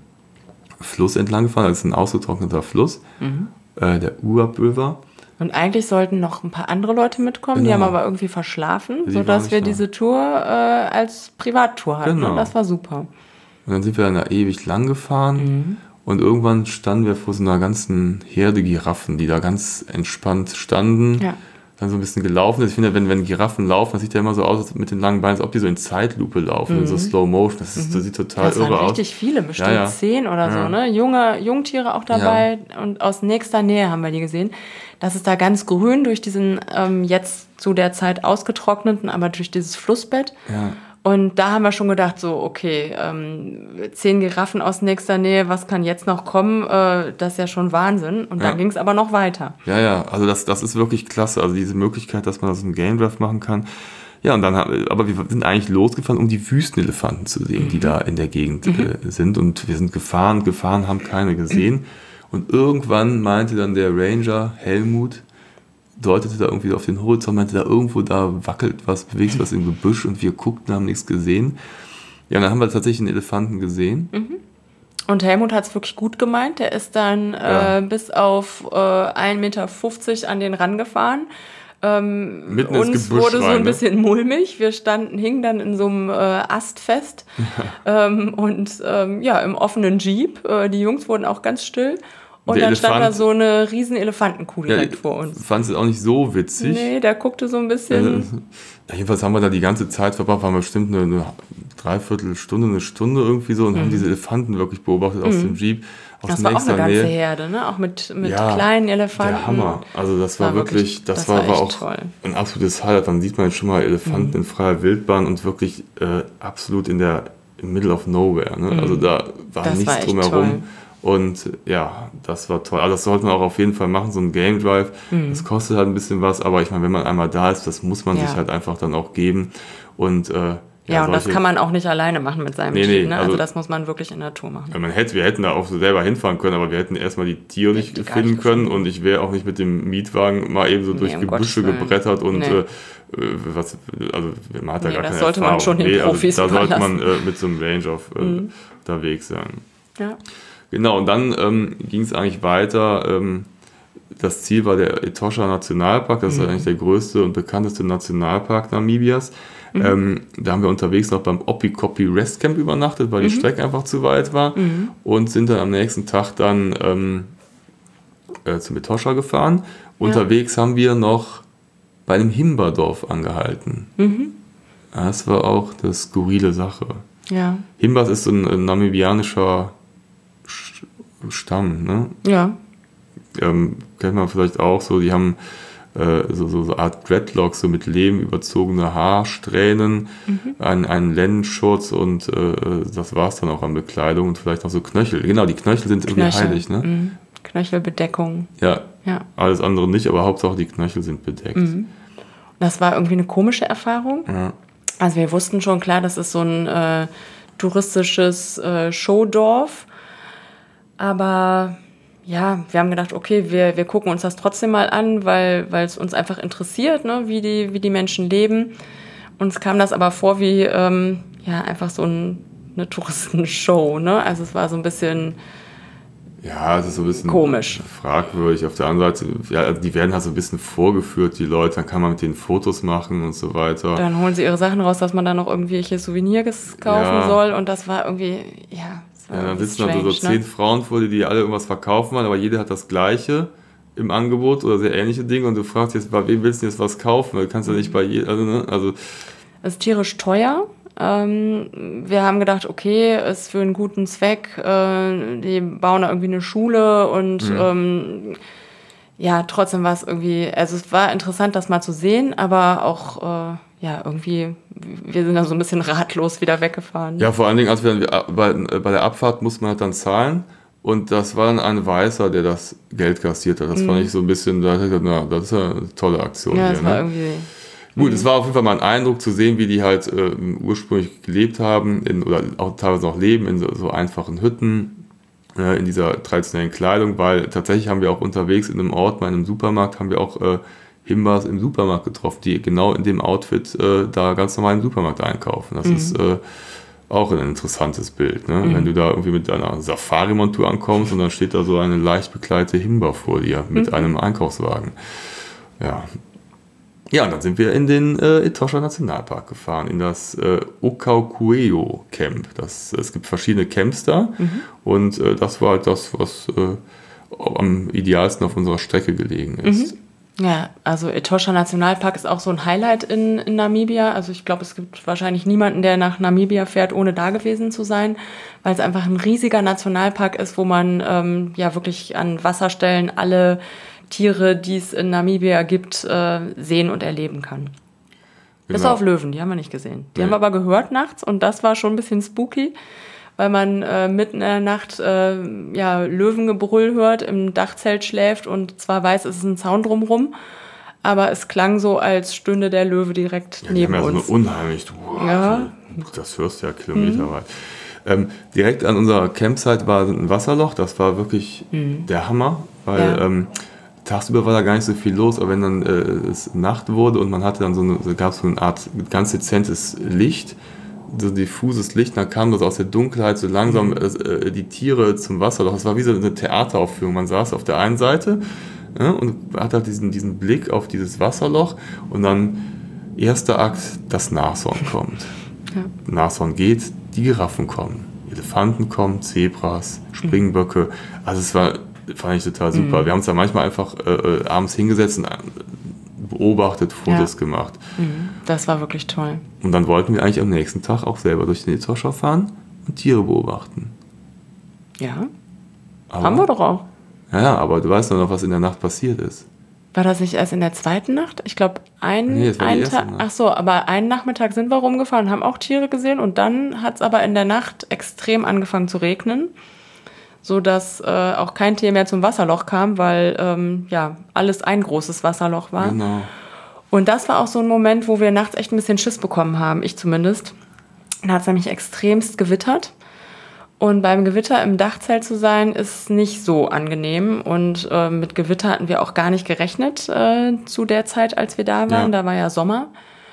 Fluss entlang gefahren. Das ist ein ausgetrockneter Fluss, mhm. äh, der Uap River. Und eigentlich sollten noch ein paar andere Leute mitkommen, genau. Die haben aber irgendwie verschlafen, die sodass wir da. diese Tour äh, als Privattour hatten. Genau. Und das war super. Und dann sind wir dann da ewig lang gefahren. Mhm. Und irgendwann standen wir vor so einer ganzen Herde Giraffen, die da ganz entspannt standen, ja. Dann so ein bisschen gelaufen ist. Ich finde, wenn, wenn Giraffen laufen, das sieht ja immer so aus mit den langen Beinen, als ob die so in Zeitlupe laufen, mhm. in so Slow Motion. Das, ist, das sieht total das irre aus. Das waren richtig viele, bestimmt ja, ja. zehn oder ja. so, ne? Junge Jungtiere auch dabei ja. Und aus nächster Nähe haben wir die gesehen. Das ist da ganz grün durch diesen ähm, jetzt zu der Zeit ausgetrockneten, aber durch dieses Flussbett. Ja. Und da haben wir schon gedacht, so, okay, ähm, zehn Giraffen aus nächster Nähe, was kann jetzt noch kommen? Äh, das ist ja schon Wahnsinn. Und ja. dann ging es aber noch weiter. Ja, ja, also das, das ist wirklich klasse. Also diese Möglichkeit, dass man das im Game Draft machen kann. Ja, und dann haben, aber wir sind eigentlich losgefahren, um die Wüstenelefanten zu sehen, mhm. die da in der Gegend mhm. äh, sind. Und wir sind gefahren, gefahren, haben keine gesehen. Und irgendwann meinte dann der Ranger Helmut, deutete da irgendwie auf den Horizont, meinte da irgendwo, da wackelt was, bewegt sich was im Gebüsch und wir guckten, haben nichts gesehen. Ja, und dann haben wir tatsächlich einen Elefanten gesehen. Mhm. Und Helmut hat es wirklich gut gemeint. Der ist dann ja. äh, bis auf äh, ein Meter fünfzig an den rangefahren. Ähm, Mitten uns ins Gebüsch wurde so rein, ein bisschen ne? mulmig. Wir standen, hingen dann in so einem äh, Ast fest. Ja. Ähm, und ähm, ja, im offenen Jeep. Äh, die Jungs wurden auch ganz still. Und der dann stand da Elefant, so eine riesen Elefantenkuh direkt ja, vor uns. Fand es auch nicht so witzig. Nee, der guckte so ein bisschen... Ja, jedenfalls haben wir da die ganze Zeit verbracht, waren wir bestimmt eine, eine Dreiviertelstunde, eine Stunde irgendwie so und mhm. haben diese Elefanten wirklich beobachtet aus mhm. dem Jeep. Aus das war auch eine ganze Nähe. Herde, ne? Auch mit, mit ja, kleinen Elefanten. Der Hammer. Also das war, war wirklich, das, das war, war, war auch toll. Ein absolutes Highlight. Dann sieht man jetzt schon mal Elefanten mhm. in freier Wildbahn und wirklich äh, absolut in der im Middle of Nowhere. Ne? Mhm. Also da war das nichts war drumherum. Toll. Und ja, das war toll. Also das sollte man auch auf jeden Fall machen, so ein Game Drive. Mhm. Das kostet halt ein bisschen was, aber ich meine, wenn man einmal da ist, das muss man ja. sich halt einfach dann auch geben. Und äh, Ja, ja, und das kann man auch nicht alleine machen mit seinem nee, Team. Nee, ne? also, also das muss man wirklich in der Tour machen. Ja, man hätte, wir hätten da auch so selber hinfahren können, aber wir hätten erstmal die Tiere nicht finden können und ich wäre auch nicht mit dem Mietwagen mal eben so nee, durch um Gebüsche gebrettert und nee. äh, was, also man hat da nee, gar keine das sollte Erfahrung. man schon den nee, Profis also, Da sollte lassen. man äh, mit so einem Range auf äh, mhm. unterwegs sein. Ja. Genau, und dann ähm, ging es eigentlich weiter. Ähm, das Ziel war der Etosha Nationalpark, das mhm. ist eigentlich der größte und bekannteste Nationalpark Namibias. Mhm. Ähm, da haben wir unterwegs noch beim Opikopi Rest Camp übernachtet, weil mhm. die Strecke einfach zu weit war mhm. und sind dann am nächsten Tag dann ähm, äh, zum Etosha gefahren. Ja. Unterwegs haben wir noch bei einem Himbadorf angehalten. Mhm. Das war auch eine skurrile Sache. Ja. Himbas ist so ein, ein namibianischer Stamm, ne? Ja. Ähm, kennt man vielleicht auch so, die haben äh, so, so, so eine Art Dreadlocks, so mit Lehm überzogene Haarsträhnen, mhm. einen, einen Lendenschutz und äh, das war es dann auch an Bekleidung und vielleicht noch so Knöchel. Genau, die Knöchel sind Knöchel. irgendwie heilig, ne? Mhm. Knöchelbedeckung. Ja. ja, alles andere nicht, aber Hauptsache die Knöchel sind bedeckt. Mhm. Das war irgendwie eine komische Erfahrung. Ja. Also wir wussten schon, klar, das ist so ein äh, touristisches äh, Showdorf. Aber ja, wir haben gedacht, okay, wir, wir gucken uns das trotzdem mal an, weil weil es uns einfach interessiert, ne, wie die, wie die Menschen leben. Uns kam das aber vor wie ähm, ja, einfach so ein, eine Touristenshow. Ne? Also es war so ein bisschen... Ja, es ist so ein bisschen komisch. Fragwürdig. Auf der anderen Seite, ja, die werden halt so ein bisschen vorgeführt, die Leute. Dann kann man mit denen Fotos machen und so weiter. Dann holen sie ihre Sachen raus, dass man da noch irgendwelche Souvenirs kaufen ja. soll. Und das war irgendwie, ja... Ja, dann sitzen da so, so zehn ne? Frauen vor dir, die alle irgendwas verkaufen wollen, aber jeder hat das Gleiche im Angebot oder sehr ähnliche Dinge und du fragst jetzt, bei wem willst du jetzt was kaufen? Du kannst ja nicht bei jedem, also, ne? also es ist tierisch teuer. Ähm, wir haben gedacht, okay, ist für einen guten Zweck, äh, die bauen da irgendwie eine Schule und mhm. ähm, ja, trotzdem war es irgendwie, also es war interessant, das mal zu sehen, aber auch äh, ja, irgendwie, wir sind da so ein bisschen ratlos wieder weggefahren. Ja, vor allen Dingen, als wir dann, bei, bei der Abfahrt musste man halt dann zahlen und das war dann ein Weißer, der das Geld kassiert hat. Das mhm. fand ich so ein bisschen, da dachte ich, na, das ist ja eine tolle Aktion. Ja, hier, das war ne? irgendwie... Gut, mhm. es war auf jeden Fall mal ein Eindruck zu sehen, wie die halt äh, ursprünglich gelebt haben in, oder auch teilweise noch leben in so, so einfachen Hütten, äh, in dieser traditionellen Kleidung, weil tatsächlich haben wir auch unterwegs in einem Ort, mal in einem Supermarkt, haben wir auch äh, Himbas im Supermarkt getroffen, die genau in dem Outfit äh, da ganz normal im Supermarkt einkaufen. Das mhm. ist äh, auch ein interessantes Bild, ne? Mhm. Wenn du da irgendwie mit einer Safari-Montur ankommst und dann steht da so eine leicht bekleidete Himba vor dir mit mhm. einem Einkaufswagen. Ja. Ja, und dann sind wir in den äh, Etosha Nationalpark gefahren, in das äh, Okaukueo Camp. Das, es gibt verschiedene Camps da mhm. und äh, das war halt das, was äh, am idealsten auf unserer Strecke gelegen ist. Mhm. Ja, also Etosha Nationalpark ist auch so ein Highlight in, in Namibia. Also ich glaube, es gibt wahrscheinlich niemanden, der nach Namibia fährt, ohne da gewesen zu sein, weil es einfach ein riesiger Nationalpark ist, wo man ähm, ja wirklich an Wasserstellen alle Tiere, die es in Namibia gibt, äh, sehen und erleben kann. Bis genau. auf Löwen, die haben wir nicht gesehen. Die nee. haben wir aber gehört nachts und das war schon ein bisschen spooky, weil man äh, mitten in der Nacht äh, ja, Löwengebrüll hört, im Dachzelt schläft und zwar weiß, es ist ein Zaun drumrum, aber es klang so, als stünde der Löwe direkt ja, neben die haben ja uns. So unheimlich, wow, ja. das hörst du ja kilometerweit. Mhm. Ähm, direkt an unserer Campsite war ein Wasserloch, das war wirklich mhm. der Hammer, weil ja. ähm, tagsüber war da gar nicht so viel los, aber wenn dann äh, es Nacht wurde und man hatte dann so eine, so gab es so eine Art ganz dezentes Licht, so diffuses Licht, dann kam das aus der Dunkelheit so langsam mhm. äh, die Tiere zum Wasserloch. Das war wie so eine Theateraufführung. Man saß auf der einen Seite ja, und hat halt diesen, diesen Blick auf dieses Wasserloch und dann erster Akt, das Nashorn kommt. Ja. Nashorn geht, die Giraffen kommen, Elefanten kommen, Zebras, Springböcke. Also es war Fand ich total super. Mhm. Wir haben uns da manchmal einfach äh, abends hingesetzt und beobachtet, Fotos ja. gemacht. Mhm. Das war wirklich toll. Und dann wollten wir eigentlich am nächsten Tag auch selber durch den Etosha fahren und Tiere beobachten. Ja, aber, haben wir doch auch. Ja, aber du weißt doch noch, was in der Nacht passiert ist. War das nicht erst in der zweiten Nacht? Ich glaube, ein, nee, ein Tag. Ach so, aber einen Nachmittag sind wir rumgefahren, haben auch Tiere gesehen und dann hat es aber in der Nacht extrem angefangen zu regnen, sodass äh, auch kein Tier mehr zum Wasserloch kam, weil ähm, ja alles ein großes Wasserloch war. Genau. Und das war auch so ein Moment, wo wir nachts echt ein bisschen Schiss bekommen haben, ich zumindest. Da hat es nämlich extremst gewittert. Und beim Gewitter im Dachzelt zu sein, ist nicht so angenehm. Und äh, mit Gewitter hatten wir auch gar nicht gerechnet äh, zu der Zeit, als wir da waren. Ja. Da war ja Sommer.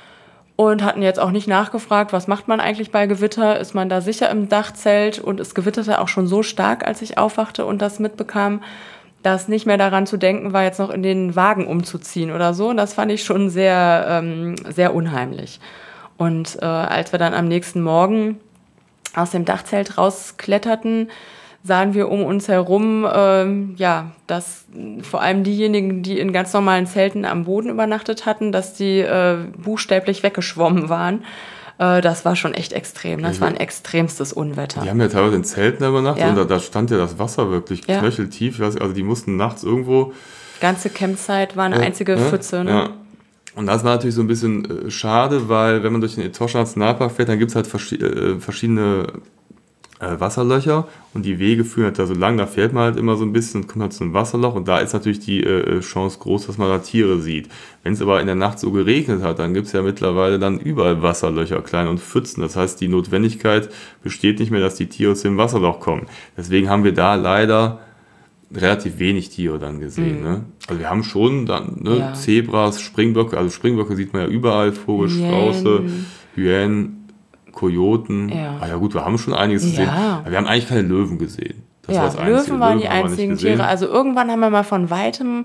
Und hatten jetzt auch nicht nachgefragt, was macht man eigentlich bei Gewitter? Ist man da sicher im Dachzelt? Und es gewitterte auch schon so stark, als ich aufwachte und das mitbekam, dass nicht mehr daran zu denken war, jetzt noch in den Wagen umzuziehen oder so. Und das fand ich schon sehr, ähm, sehr unheimlich. Und äh, als wir dann am nächsten Morgen aus dem Dachzelt rauskletterten, sahen wir um uns herum, ähm, ja, dass vor allem diejenigen, die in ganz normalen Zelten am Boden übernachtet hatten, dass die äh, buchstäblich weggeschwommen waren. Äh, das war schon echt extrem. Das war ein extremstes Unwetter. Die haben ja teilweise in Zelten übernachtet ja. und da, da stand ja das Wasser wirklich ja. knöcheltief. Also die mussten nachts irgendwo... Ganze Campsite war eine ja, einzige ja, Pfütze. Ne? Ja. Und das war natürlich so ein bisschen äh, schade, weil wenn man durch den Etosha Nationalpark fährt, dann gibt es halt vers- äh, verschiedene äh, Wasserlöcher und die Wege führen halt da so lang, da fährt man halt immer so ein bisschen und kommt halt zu einem Wasserloch und da ist natürlich die äh, Chance groß, dass man da Tiere sieht. Wenn es aber in der Nacht so geregnet hat, dann gibt es ja mittlerweile dann überall Wasserlöcher, kleine und Pfützen. Das heißt, die Notwendigkeit besteht nicht mehr, dass die Tiere aus dem Wasserloch kommen. Deswegen haben wir da leider relativ wenig Tiere dann gesehen. Mhm. Ne? Also wir haben schon dann ne, ja. Zebras, Springböcke, also Springböcke sieht man ja überall, Vogelstrauße, Hyänen, Kojoten. Ja. Ah ja gut, wir haben schon einiges gesehen. Ja. Aber wir haben eigentlich keine Löwen gesehen. Das ja, war das Löwen Einzige. waren Löwen die einzigen Tiere. Also irgendwann haben wir mal von Weitem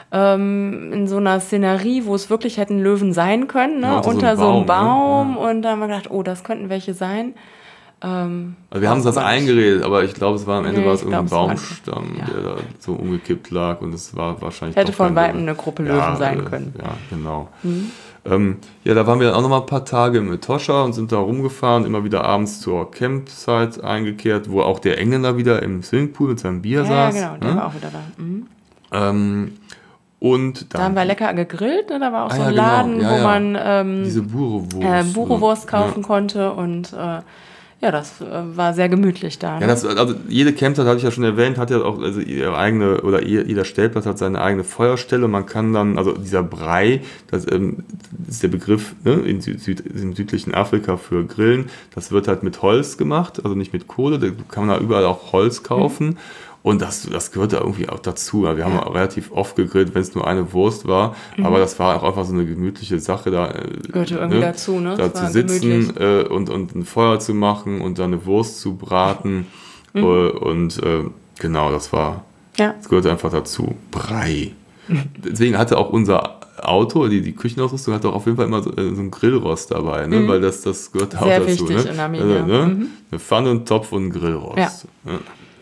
ähm, in so einer Szenerie, wo es wirklich hätten Löwen sein können, ne? Ja, unter, unter so einem Baum. Baum ne? Ja. Und da haben wir gedacht, oh, das könnten welche sein. Ähm, also wir haben uns das eingeredet, aber ich glaube, es war am Ende nee, war es irgendein Baumstamm, ja. der da so umgekippt lag und es war wahrscheinlich hätte von weitem eine Gruppe Löwen ja, sein können. Ja, genau. Mhm. Ähm, ja, da waren wir dann auch noch mal ein paar Tage im Etosha und sind da rumgefahren, immer wieder abends zur Campsite eingekehrt, wo auch der Engländer wieder im Swimmingpool mit seinem Bier ja, saß. Ja, genau, der ne? war auch wieder da. Mhm. Ähm, und dann, da haben wir lecker gegrillt, ne? Da war auch ah, so ein ja, Laden, genau. ja, wo ja. man ähm, diese Burewurst, äh, Burewurst kaufen ja. konnte und äh, ja, das äh, war sehr gemütlich da. Ne? Ja, das, also jede Campsite, hatte ich ja schon erwähnt, hat ja auch also ihre eigene, oder jeder Stellplatz hat seine eigene Feuerstelle. Man kann dann, also dieser Brei, das, ähm, das ist der Begriff ne, in Süd, Süd, im südlichen Afrika für Grillen, das wird halt mit Holz gemacht, also nicht mit Kohle, da kann man da überall auch Holz kaufen. Mhm. Und das, das gehört da irgendwie auch dazu. Wir haben ja. auch relativ oft gegrillt, wenn es nur eine Wurst war. Mhm. Aber das war auch einfach so eine gemütliche Sache, da, gehörte irgendwie ne, dazu, ne? da zu sitzen äh, und, und ein Feuer zu machen und dann eine Wurst zu braten. Mhm. Äh, und äh, genau, das war, ja. das gehörte einfach dazu. Brei. Mhm. Deswegen hatte auch unser Auto, die, die Küchenausrüstung, hatte auch auf jeden Fall immer so, äh, so einen Grillrost dabei, ne? Mhm. Weil das, das gehört auch Sehr dazu. Wichtig ne? in Namibia. Also, ne? Mhm. Eine Pfanne, ein Topf und ein Grillrost. Ja. Ne?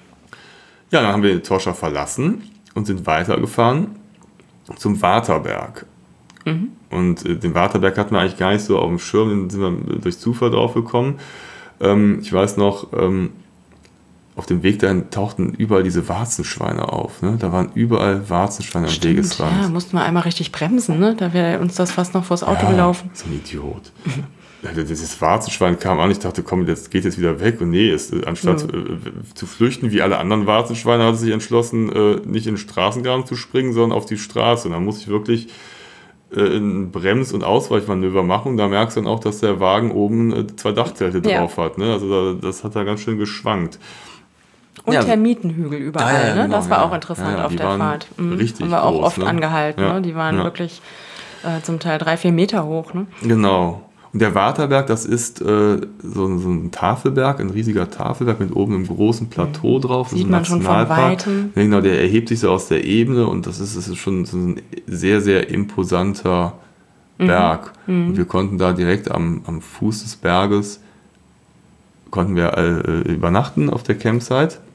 Ja, dann haben wir den Etosha verlassen und sind weitergefahren zum Waterberg. Mhm. Und äh, den Waterberg hatten wir eigentlich gar nicht so auf dem Schirm, den sind wir durch Zufall drauf gekommen. Ähm, ich weiß noch, ähm, auf dem Weg dahin tauchten überall diese Warzenschweine auf. Ne? Da waren überall Warzenschweine am Stimmt, Wegesrand. Ja, mussten wir einmal richtig bremsen, ne? Da wäre uns das fast noch vors Auto ja, gelaufen. So ein Idiot. Dieses Warzenschwein kam an, ich dachte, komm, das geht jetzt wieder weg. Und nee, es, anstatt ja. äh, zu flüchten wie alle anderen Warzenschweine, hat es sich entschlossen, äh, nicht in den Straßengraben zu springen, sondern auf die Straße. Und da muss ich wirklich äh, ein Brems- und Ausweichmanöver machen. Und da merkst du dann auch, dass der Wagen oben äh, zwei Dachzelte ja. drauf hat. Ne? Also da, das hat da ganz schön geschwankt. Und ja. Termitenhügel überall, ja, ja, genau, ne? Das war ja. auch interessant ja, auf der Fahrt. Mhm. Richtig Haben wir auch groß, oft ne? angehalten. Ja. Ne? Die waren ja. wirklich äh, zum Teil drei, vier Meter hoch. Ne? Genau. Und der Waterberg, das ist äh, so, so ein Tafelberg, ein riesiger Tafelberg mit oben einem großen Plateau mhm. drauf. Sieht man schon von Weitem. Genau, der erhebt sich so aus der Ebene und das ist, das ist schon so ein sehr, sehr imposanter mhm. Berg. Mhm. Und wir konnten da direkt am, am Fuß des Berges konnten wir äh, übernachten auf der Campsite.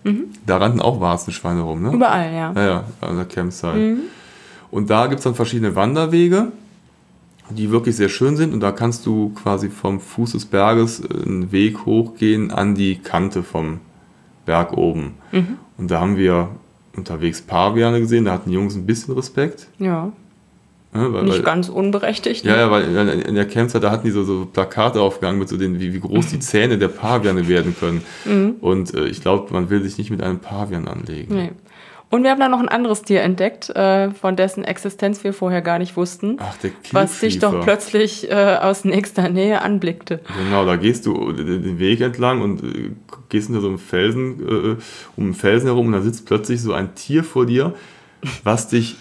Mhm. Da rannten auch Warzenschweine rum, ne? Überall, ja. Ja, ja, an der Campsite. Mhm. Und da gibt es dann verschiedene Wanderwege, die wirklich sehr schön sind. Und da kannst du quasi vom Fuß des Berges einen Weg hochgehen an die Kante vom Berg oben. Mhm. Und da haben wir unterwegs Paviane gesehen, da hatten die Jungs ein bisschen Respekt. Ja. Ja, weil, Nicht weil, ganz unberechtigt. Ne? Ja, ja, weil in der Campsite, da hatten die so, so Plakate aufgegangen mit so den, wie, wie groß die Zähne der Paviane werden können. Mhm. Und äh, ich glaube, man will sich nicht mit einem Pavian anlegen. Nee. Und wir haben da noch ein anderes Tier entdeckt, äh, von dessen Existenz wir vorher gar nicht wussten. Ach, der Kielfiefer. Was sich doch plötzlich äh, aus nächster Nähe anblickte. Genau, da gehst du den Weg entlang und äh, gehst hinter so einem Felsen, äh, um einen Felsen herum und da sitzt plötzlich so ein Tier vor dir, was dich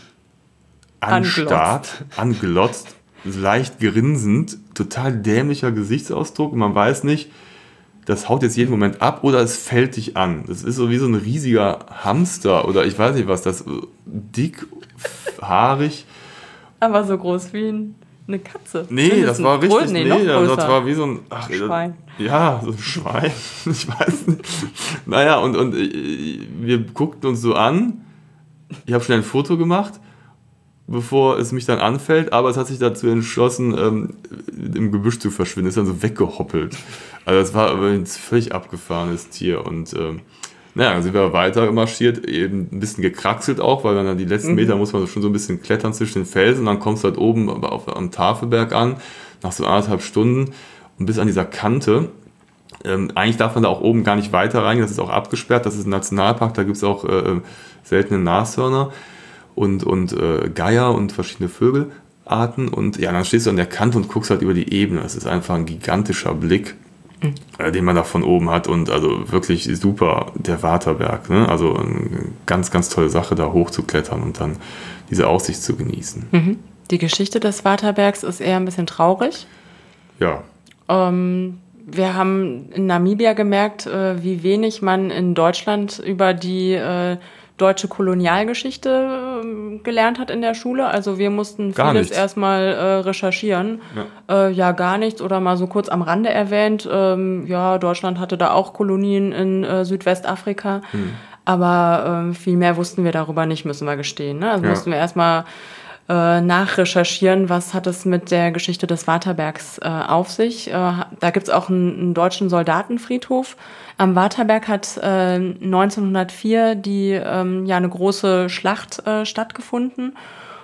anstarrt, anglotzt, leicht grinsend, total dämlicher Gesichtsausdruck und man weiß nicht, das haut jetzt jeden Moment ab oder es fällt dich an. Das ist so wie so ein riesiger Hamster oder ich weiß nicht was, das dick, haarig. Aber so groß wie ein, eine Katze. Nee, das, das war richtig, nee, nee, das das war wie so ein ach, Schwein. Ja, so ein Schwein, ich weiß nicht. Naja, und, und wir guckten uns so an, ich habe schnell ein Foto gemacht, bevor es mich dann anfällt, aber es hat sich dazu entschlossen, ähm, im Gebüsch zu verschwinden, ist dann so weggehoppelt. Also das war ein völlig abgefahrenes Tier und ähm, naja, dann sind wir weiter marschiert, eben ein bisschen gekraxelt auch, weil dann die letzten Meter muss man schon so ein bisschen klettern zwischen den Felsen und dann kommst du halt oben auf, am Tafelberg an, nach so anderthalb Stunden und bis an dieser Kante. Ähm, eigentlich darf man da auch oben gar nicht weiter rein, das ist auch abgesperrt, das ist ein Nationalpark, da gibt es auch äh, seltene Nashörner und, und äh, Geier und verschiedene Vögelarten und ja, dann stehst du an der Kante und guckst halt über die Ebene. Das ist einfach ein gigantischer Blick, mhm. äh, den man da von oben hat und also wirklich super, der Waterberg, ne? Also eine ganz, ganz tolle Sache, da hochzuklettern und dann diese Aussicht zu genießen. Mhm. Die Geschichte des Waterbergs ist eher ein bisschen traurig. Ja. Ähm, wir haben in Namibia gemerkt, äh, wie wenig man in Deutschland über die äh, deutsche Kolonialgeschichte äh, gelernt hat in der Schule. Also wir mussten gar vieles nichts. erstmal äh, recherchieren. Ja. Äh, ja, gar nichts oder mal so kurz am Rande erwähnt. Ähm, ja, Deutschland hatte da auch Kolonien in äh, Südwestafrika. Hm. Aber äh, viel mehr wussten wir darüber nicht, müssen wir gestehen. Ne? Also ja. mussten wir erstmal äh, nachrecherchieren, was hat es mit der Geschichte des Waterbergs äh, auf sich. Äh, da gibt's auch einen, einen deutschen Soldatenfriedhof. Am Waterberg hat äh, neunzehnhundertvier die ähm, ja eine große Schlacht äh, stattgefunden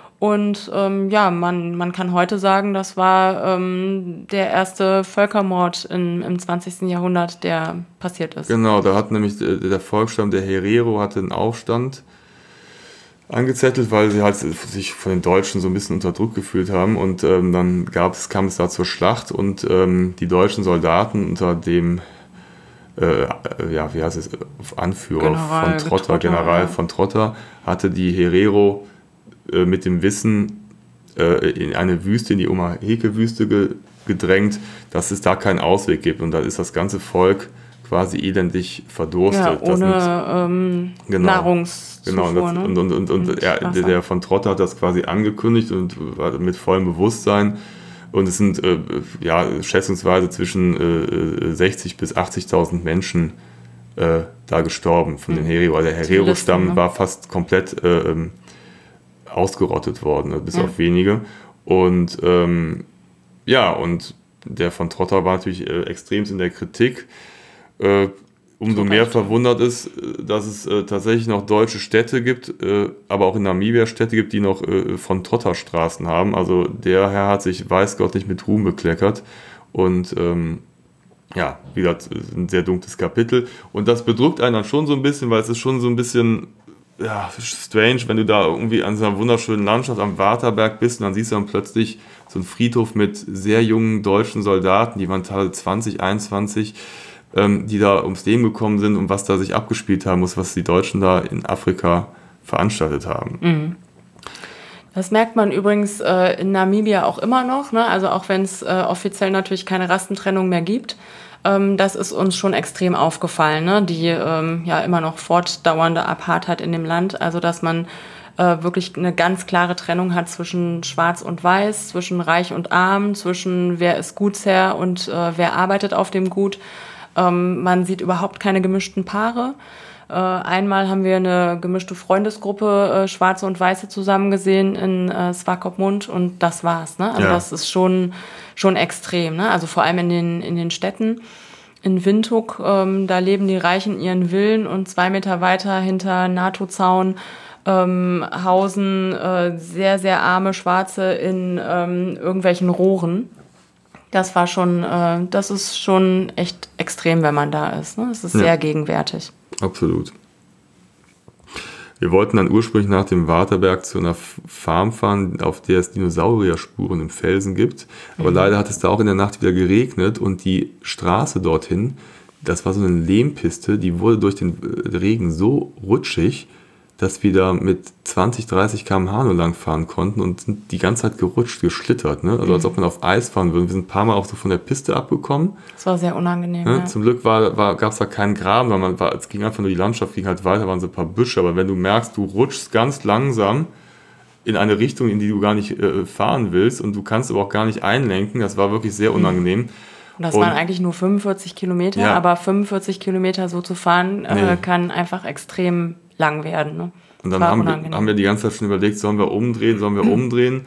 und ähm, ja man man kann heute sagen, das war ähm, der erste Völkermord in, im zwanzigsten Jahrhundert, der passiert ist. Genau, da hat nämlich der, der Volksstamm der Herero hatte einen Aufstand angezettelt, weil sie halt sich von den Deutschen so ein bisschen unter Druck gefühlt haben und ähm, dann gab's, kam es da zur Schlacht und ähm, die deutschen Soldaten unter dem Äh, ja, wie heißt es, Anführer General von Trotter, Trotter, General ja. von Trotter, hatte die Herero äh, mit dem Wissen äh, in eine Wüste, in die Omaheke-Wüste ge- gedrängt, dass es da keinen Ausweg gibt. Und da ist das ganze Volk quasi elendig verdurstet. Ja, ohne das ähm, genau, Nahrungszufuhr. Genau, und, das, ne? und, und, und, und, und er, der, der von Trotter hat das quasi angekündigt und war mit vollem Bewusstsein. Und es sind äh, ja, schätzungsweise zwischen äh, sechzigtausend bis achtzigtausend Menschen äh, da gestorben von den Herero. Also der Herero-Stamm ne? war fast komplett äh, ausgerottet worden, bis ja. auf wenige. Und ähm, ja, und der von Trotter war natürlich äh, extremst in der Kritik. Äh, Umso mehr verwundert ist, dass es äh, tatsächlich noch deutsche Städte gibt, äh, aber auch in Namibia Städte gibt, die noch äh, von Trotterstraßen haben. Also der Herr hat sich, weiß Gott, nicht mit Ruhm bekleckert. Und ähm, ja, wie gesagt, ein sehr dunkles Kapitel. Und das bedrückt einen dann schon so ein bisschen, weil es ist schon so ein bisschen ja, strange, wenn du da irgendwie an so einer wunderschönen Landschaft am Waterberg bist und dann siehst du dann plötzlich so einen Friedhof mit sehr jungen deutschen Soldaten, die waren teilweise zwanzig, einundzwanzig, die da ums Leben gekommen sind und was da sich abgespielt haben muss, was die Deutschen da in Afrika veranstaltet haben. Mhm. Das merkt man übrigens äh, in Namibia auch immer noch, ne? Also auch wenn es äh, offiziell natürlich keine Rastentrennung mehr gibt. Ähm, das ist uns schon extrem aufgefallen, ne? Die ähm, ja immer noch fortdauernde Apartheid in dem Land. Also dass man äh, wirklich eine ganz klare Trennung hat zwischen Schwarz und Weiß, zwischen Reich und Arm, zwischen wer ist Gutsherr und äh, wer arbeitet auf dem Gut. Ähm, man sieht überhaupt keine gemischten Paare. Äh, einmal haben wir eine gemischte Freundesgruppe, äh, Schwarze und Weiße, zusammen gesehen in äh, Swakopmund und das war's. Ne? Also Ja. das ist schon, schon extrem. Ne? Also vor allem in den, in den Städten. In Windhoek, ähm, da leben die Reichen in ihren Villen und zwei Meter weiter hinter NATO-Zaun ähm, hausen äh, sehr, sehr arme Schwarze in ähm, irgendwelchen Rohren. Das war schon, äh, das ist schon echt extrem, wenn man da ist. Ne? Das ist sehr Ja. gegenwärtig. Absolut. Wir wollten dann ursprünglich nach dem Waterberg zu einer Farm fahren, auf der es Dinosaurierspuren im Felsen gibt. Aber mhm. leider hat es da auch in der Nacht wieder geregnet und die Straße dorthin, das war so eine Lehmpiste, die wurde durch den Regen so rutschig, dass wir da mit zwanzig, dreißig Kilometer pro Stunde nur lang fahren konnten und sind die ganze Zeit gerutscht, geschlittert. Ne? Also mhm. als ob man auf Eis fahren würde. Wir sind ein paar Mal auch so von der Piste abgekommen. Das war sehr unangenehm. Ne? Ja. Zum Glück war, war, gab es da keinen Graben, weil man war, es ging einfach nur, die Landschaft ging halt weiter, waren so ein paar Büsche. Aber wenn du merkst, du rutschst ganz langsam in eine Richtung, in die du gar nicht äh, fahren willst und du kannst aber auch gar nicht einlenken, das war wirklich sehr unangenehm. Und das und, waren eigentlich nur fünfundvierzig Kilometer, ja. aber fünfundvierzig Kilometer so zu fahren, äh, Nee. kann einfach extrem lang werden. Ne? Und dann haben wir, haben wir die ganze Zeit schon überlegt, sollen wir umdrehen, sollen wir umdrehen.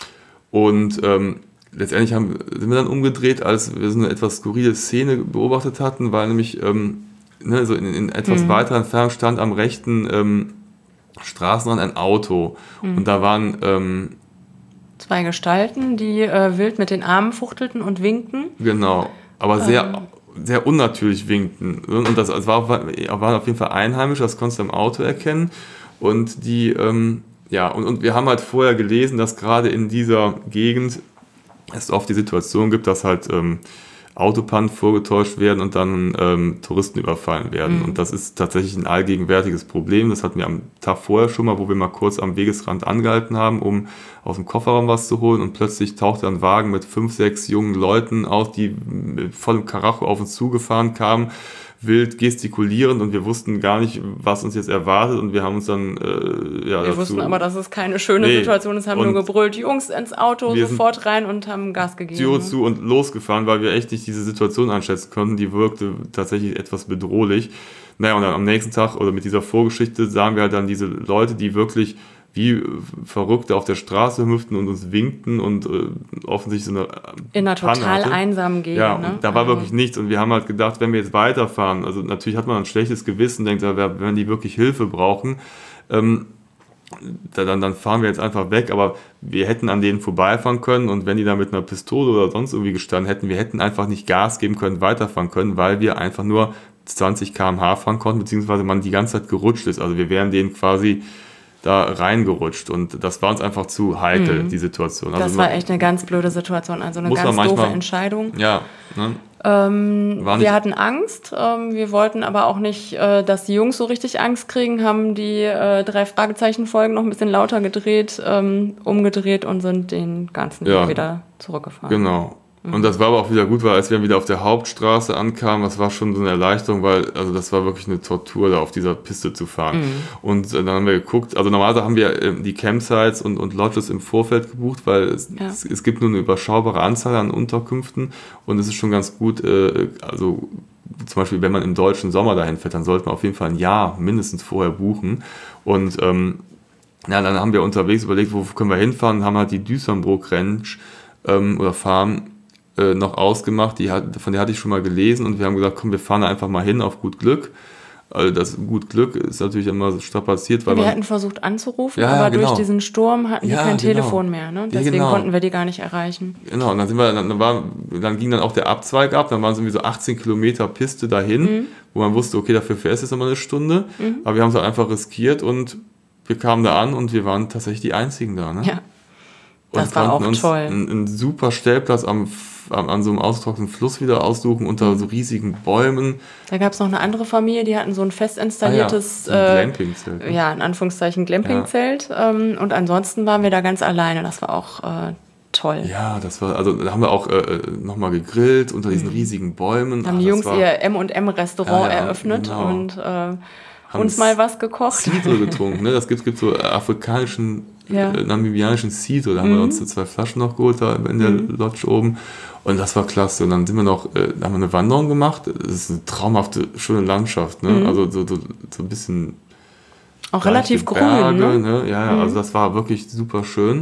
Und ähm, letztendlich haben, sind wir dann umgedreht, als wir so eine etwas skurrile Szene beobachtet hatten, weil nämlich ähm, ne, so in, in etwas mhm. weiterer Entfernung stand am rechten ähm, Straßenrand ein Auto. Mhm. Und da waren ähm, zwei Gestalten, die äh, wild mit den Armen fuchtelten und winkten. Genau, aber sehr... Ähm. sehr unnatürlich winkten. Und das, das war, waren auf jeden Fall Einheimische, das konntest du im Auto erkennen. Und die, ähm, ja, und, und wir haben halt vorher gelesen, dass gerade in dieser Gegend es oft die Situation gibt, dass halt ähm, Autopannen vorgetäuscht werden und dann ähm, Touristen überfallen werden. Mhm. Und das ist tatsächlich ein allgegenwärtiges Problem. Das hatten wir am Tag vorher schon mal, wo wir mal kurz am Wegesrand angehalten haben, um aus dem Kofferraum was zu holen. Und plötzlich tauchte ein Wagen mit fünf, sechs jungen Leuten auf, die mit vollem Karacho auf uns zugefahren kamen, wild gestikulierend, und wir wussten gar nicht, was uns jetzt erwartet, und wir haben uns dann äh, ja, wir dazu, wussten aber, dass es keine schöne nee. Situation ist, haben und nur gebrüllt, Jungs ins Auto, sofort rein, und haben Gas gegeben. Tür zu und losgefahren, weil wir echt nicht diese Situation einschätzen konnten, die wirkte tatsächlich etwas bedrohlich. Naja, und dann am nächsten Tag oder mit dieser Vorgeschichte sahen wir halt dann diese Leute, die wirklich wie Verrückte auf der Straße hüpften und uns winkten und äh, offensichtlich so eine in einer total hatte. einsamen Gegend. Ja, und ne? da war also. wirklich nichts, und wir haben halt gedacht, wenn wir jetzt weiterfahren, also natürlich hat man ein schlechtes Gewissen, denkt, wenn die wirklich Hilfe brauchen, ähm, dann, dann fahren wir jetzt einfach weg, aber wir hätten an denen vorbeifahren können, und wenn die da mit einer Pistole oder sonst irgendwie gestanden hätten, wir hätten einfach nicht Gas geben können, weiterfahren können, weil wir einfach nur zwanzig Kilometer pro Stunde fahren konnten, beziehungsweise man die ganze Zeit gerutscht ist, also wir wären denen quasi da reingerutscht, und das war uns einfach zu heikel, mhm. die Situation. Also das war echt eine ganz blöde Situation, also eine ganz manchmal, doofe Entscheidung. Ja, ne? Ähm, wir hatten Angst, ähm, wir wollten aber auch nicht, äh, dass die Jungs so richtig Angst kriegen, haben die äh, drei Fragezeichen-Folgen noch ein bisschen lauter gedreht, ähm, umgedreht und sind den ganzen Weg ja. wieder zurückgefahren. Genau. Und das war aber auch wieder gut, weil als wir wieder auf der Hauptstraße ankamen, das war schon so eine Erleichterung, weil also das war wirklich eine Tortur, da auf dieser Piste zu fahren. Mhm. Und äh, dann haben wir geguckt, also normalerweise haben wir äh, die Campsites und, und Lodges im Vorfeld gebucht, weil es, ja. es, es gibt nur eine überschaubare Anzahl an Unterkünften, und es ist schon ganz gut, äh, also zum Beispiel, wenn man im deutschen Sommer dahin fährt, dann sollte man auf jeden Fall ein Jahr mindestens vorher buchen. Und ähm, ja, dann haben wir unterwegs überlegt, wo können wir hinfahren, und haben halt die Duisambrook Ranch ähm, oder Farm noch ausgemacht, die hat, von der hatte ich schon mal gelesen, und wir haben gesagt, komm, wir fahren einfach mal hin auf gut Glück. Also das gut Glück ist natürlich immer so strapaziert, weil wir man, hatten versucht anzurufen, ja, aber genau. durch diesen Sturm hatten die ja, kein genau. Telefon mehr, ne? Deswegen ja, genau. konnten wir die gar nicht erreichen. Genau, und dann sind wir, dann, war, dann ging dann auch der Abzweig ab, dann waren es irgendwie so achtzehn Kilometer Piste dahin, mhm. wo man wusste, okay, dafür fährst du jetzt nochmal eine Stunde, mhm. aber wir haben es halt einfach riskiert, und wir kamen da an, und wir waren tatsächlich die Einzigen da, ne? Ja. Das und war auch uns toll. Einen, einen super Stellplatz am An, an so einem ausgetrockneten Fluss wieder aussuchen, unter so riesigen Bäumen. Da gab es noch eine andere Familie, die hatten so ein fest installiertes, ah, ja. ein Glampingzelt. Äh, ja, in Anführungszeichen Glampingzelt. Ja. Ähm, und ansonsten waren wir da ganz alleine. Das war auch äh, toll. Ja, das war, also da haben wir auch äh, nochmal gegrillt unter diesen mhm. riesigen Bäumen. Haben Ach, die Jungs war, ihr M und M-Restaurant ja, ja, eröffnet genau. und äh, uns mal was gekocht. Cidre getrunken, ne? Das gibt, gibt so afrikanischen ja. äh, namibianischen Cito. Da mhm. haben wir uns zwei Flaschen noch geholt, da in der mhm. Lodge oben. Und das war klasse. Und dann sind wir noch, äh, da haben wir eine Wanderung gemacht. Das ist eine traumhafte, schöne Landschaft. Ne? Mhm. Also so, so, so ein bisschen auch relativ Berge, grün. Ne? Ne? Ja, ja mhm. also das war wirklich super schön.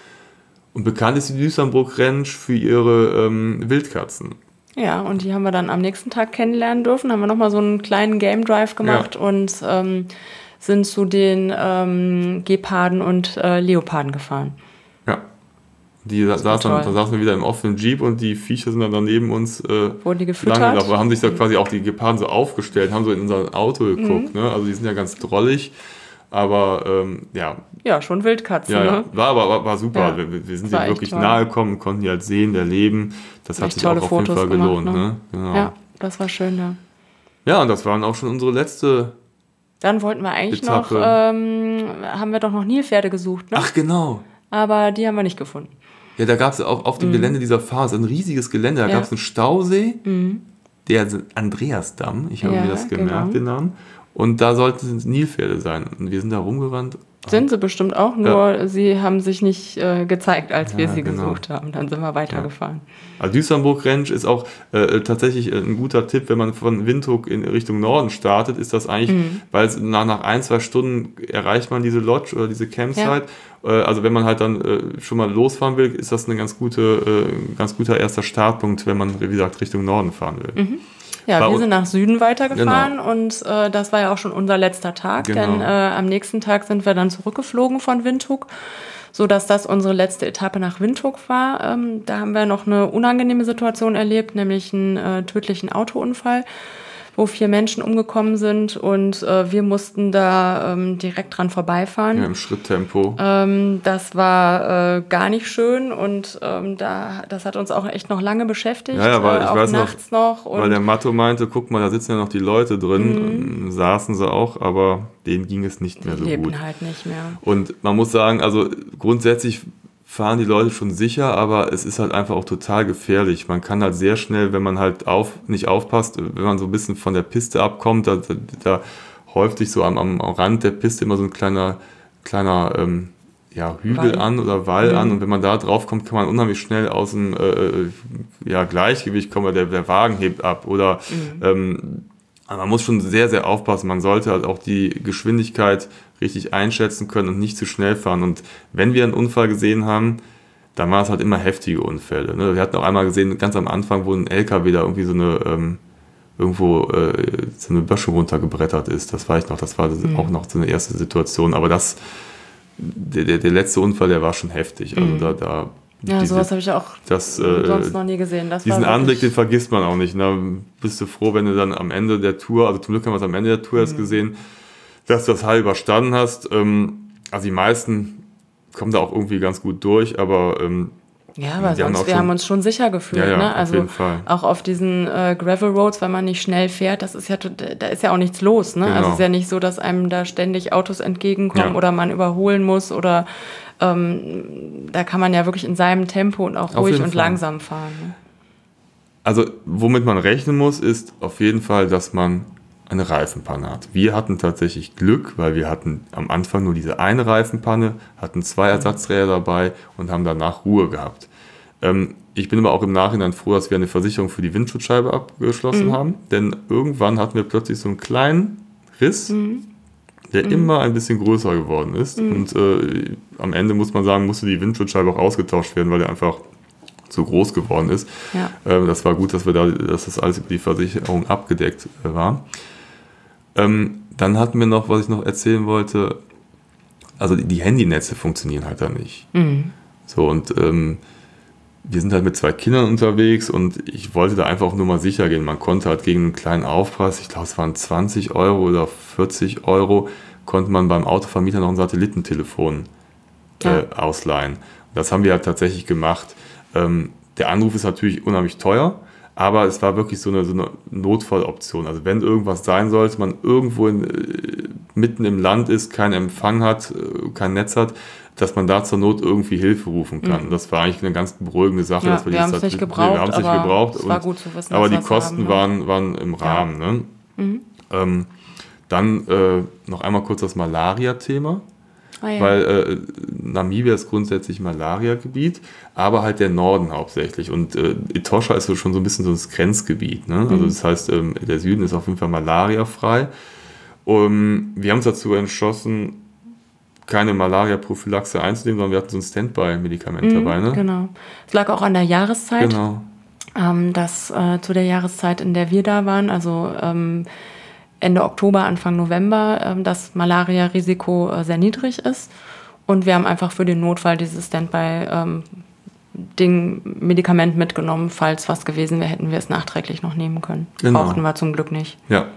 Und bekannt ist die Duisambrook Ranch für ihre ähm, Wildkatzen. Ja, und die haben wir dann am nächsten Tag kennenlernen dürfen. Haben wir nochmal so einen kleinen Game Drive gemacht ja. und ähm, sind zu den ähm, Geparden und äh, Leoparden gefahren. Ja, die da, saßen, da saßen wir wieder im offenen Jeep und die Viecher sind dann daneben uns äh, wurden die gefüttert. Lange, aber haben sich da quasi auch die Geparden so aufgestellt, haben so in unser Auto geguckt. Mhm. Ne? Also die sind ja ganz drollig. Aber ähm, ja. Ja, schon Wildkatzen. Ja, ne? ja. War aber war, war super. Ja, wir, wir sind denen wirklich toll. nahe gekommen, konnten die halt sehen, erleben. Das hat sich auch auf jeden Fall gelohnt. Gemacht, ne? Ne? Genau. Ja, das war schön, ja. Ja, und das waren auch schon unsere letzte. Dann wollten wir eigentlich Etappe. noch, ähm, haben wir doch noch Nilpferde gesucht, ne? Ach, genau. Aber die haben wir nicht gefunden. Ja, da gab es auf, auf dem mhm. Gelände dieser Phase ein riesiges Gelände. Da ja. gab es einen Stausee, mhm. der Andreasdamm, ich habe ja, mir das gemerkt, genau. den Namen. Und da sollten Nilpferde sein. Und wir sind da rumgerannt. Sind sie bestimmt auch, nur ja. sie haben sich nicht äh, gezeigt, als ja, wir sie genau. gesucht haben. Dann sind wir weitergefahren. Ja. Also Duisambrook Ranch ist auch äh, tatsächlich ein guter Tipp, wenn man von Windhoek in Richtung Norden startet, ist das eigentlich, mhm. weil es nach, nach ein, zwei Stunden erreicht man diese Lodge oder diese Campsite. Ja. Äh, also wenn man halt dann äh, schon mal losfahren will, ist das ein ganz, gute, äh, ganz guter erster Startpunkt, wenn man, wie gesagt, Richtung Norden fahren will. Mhm. Ja, Bei wir sind nach Süden weitergefahren genau. und äh, das war ja auch schon unser letzter Tag, genau. denn äh, am nächsten Tag sind wir dann zurückgeflogen von Windhoek, sodass das unsere letzte Etappe nach Windhoek war. Ähm, da haben wir noch eine unangenehme Situation erlebt, nämlich einen äh, tödlichen Autounfall, wo vier Menschen umgekommen sind und äh, wir mussten da ähm, direkt dran vorbeifahren. Ja, im Schritttempo. Ähm, das war äh, gar nicht schön und ähm, da, das hat uns auch echt noch lange beschäftigt, ja, ja, weil, äh, ich auch weiß nachts noch. noch und weil der Matto meinte, guck mal, da sitzen ja noch die Leute drin, mhm. saßen sie auch, aber denen ging es nicht mehr die so lebten gut. halt nicht mehr. Und man muss sagen, also grundsätzlich fahren die Leute schon sicher, aber es ist halt einfach auch total gefährlich. Man kann halt sehr schnell, wenn man halt auf, nicht aufpasst, wenn man so ein bisschen von der Piste abkommt, da, da, da häuft sich so am, am Rand der Piste immer so ein kleiner, kleiner ähm, ja, Hügel Wall. an oder Wall mhm. an und wenn man da drauf kommt, kann man unheimlich schnell aus dem äh, ja, Gleichgewicht kommen, weil der, der Wagen hebt ab oder mhm. ähm, man muss schon sehr, sehr aufpassen. Man sollte halt auch die Geschwindigkeit richtig einschätzen können und nicht zu schnell fahren. Und wenn wir einen Unfall gesehen haben, dann waren es halt immer heftige Unfälle. Ne? Wir hatten auch einmal gesehen, ganz am Anfang, wo ein L K W da irgendwie so eine ähm, irgendwo äh, so eine Böschung runtergebrettert ist. Das weiß ich noch. Das war mhm. auch noch so eine erste Situation. Aber das, der, der, der letzte Unfall, der war schon heftig. Also mhm. da, da Ja, diese, sowas habe ich auch das, äh, sonst noch nie gesehen. Das diesen war Anblick, den vergisst man auch nicht. Da bist du froh, wenn du dann am Ende der Tour, also zum Glück haben wir es am Ende der Tour mhm. erst gesehen, dass du das Heil überstanden hast. Ähm, also die meisten kommen da auch irgendwie ganz gut durch, aber ähm, ja, aber sonst, haben wir schon, haben uns schon sicher gefühlt. Ja, ja, ne? Also auf jeden Fall. Auch auf diesen äh, Gravel Roads, wenn man nicht schnell fährt, das ist ja, da ist ja auch nichts los. Ne? Genau. Also es ist ja nicht so, dass einem da ständig Autos entgegenkommen ja. oder man überholen muss oder ähm, da kann man ja wirklich in seinem Tempo und auch ruhig und Fall. langsam fahren. Ne? Also womit man rechnen muss, ist auf jeden Fall, dass man eine Reifenpanne hat. Wir hatten tatsächlich Glück, weil wir hatten am Anfang nur diese eine Reifenpanne, hatten zwei Ersatzräder dabei und haben danach Ruhe gehabt. Ähm, ich bin aber auch im Nachhinein froh, dass wir eine Versicherung für die Windschutzscheibe abgeschlossen mhm. haben, denn irgendwann hatten wir plötzlich so einen kleinen Riss, mhm. der mhm. immer ein bisschen größer geworden ist mhm. und äh, am Ende muss man sagen, musste die Windschutzscheibe auch ausgetauscht werden, weil der einfach zu groß geworden ist. Ja. Ähm, das war gut, dass wir da, dass das alles über die Versicherung abgedeckt äh, war. Ähm, dann hatten wir noch, was ich noch erzählen wollte, also die, die Handynetze funktionieren halt da nicht. Mhm. So und ähm, wir sind halt mit zwei Kindern unterwegs und ich wollte da einfach nur mal sicher gehen. Man konnte halt gegen einen kleinen Aufpreis, ich glaube es waren zwanzig Euro oder vierzig Euro, konnte man beim Autovermieter noch ein Satellitentelefon äh, ja. ausleihen. Das haben wir halt tatsächlich gemacht. Ähm, der Anruf ist natürlich unheimlich teuer, aber es war wirklich so eine, so eine Notfalloption. Also wenn irgendwas sein sollte, man irgendwo in, äh, mitten im Land ist, keinen Empfang hat, äh, kein Netz hat, dass man da zur Not irgendwie Hilfe rufen kann. Mhm. Das war eigentlich eine ganz beruhigende Sache. Ja, dass wir wir haben es nicht gebraucht, wir haben es nicht gebraucht. Es war gut zu wissen, aber die Kosten haben, waren, waren im Rahmen. Ja. Ne? Mhm. Ähm, dann äh, noch einmal kurz das Malaria-Thema. Ah, ja. Weil äh, Namibia ist grundsätzlich Malaria-Gebiet, aber halt der Norden hauptsächlich. Und äh, Etosha ist so schon so ein bisschen so das Grenzgebiet. Ne? Also Mhm. das heißt, ähm, der Süden ist auf jeden Fall malariafrei. Um, wir haben uns dazu entschlossen, keine Malaria-Prophylaxe einzunehmen, sondern wir hatten so ein Standby-Medikament Mhm, dabei. Ne? Genau. Es lag auch an der Jahreszeit. Genau. Ähm, dass äh, zu der Jahreszeit, in der wir da waren, also ähm, Ende Oktober, Anfang November, ähm, das Malaria-Risiko äh, sehr niedrig ist. Und wir haben einfach für den Notfall dieses Standby-Ding-Medikament ähm, mitgenommen. Falls was gewesen wäre, hätten wir es nachträglich noch nehmen können. Genau. Brauchten wir zum Glück nicht. Ja.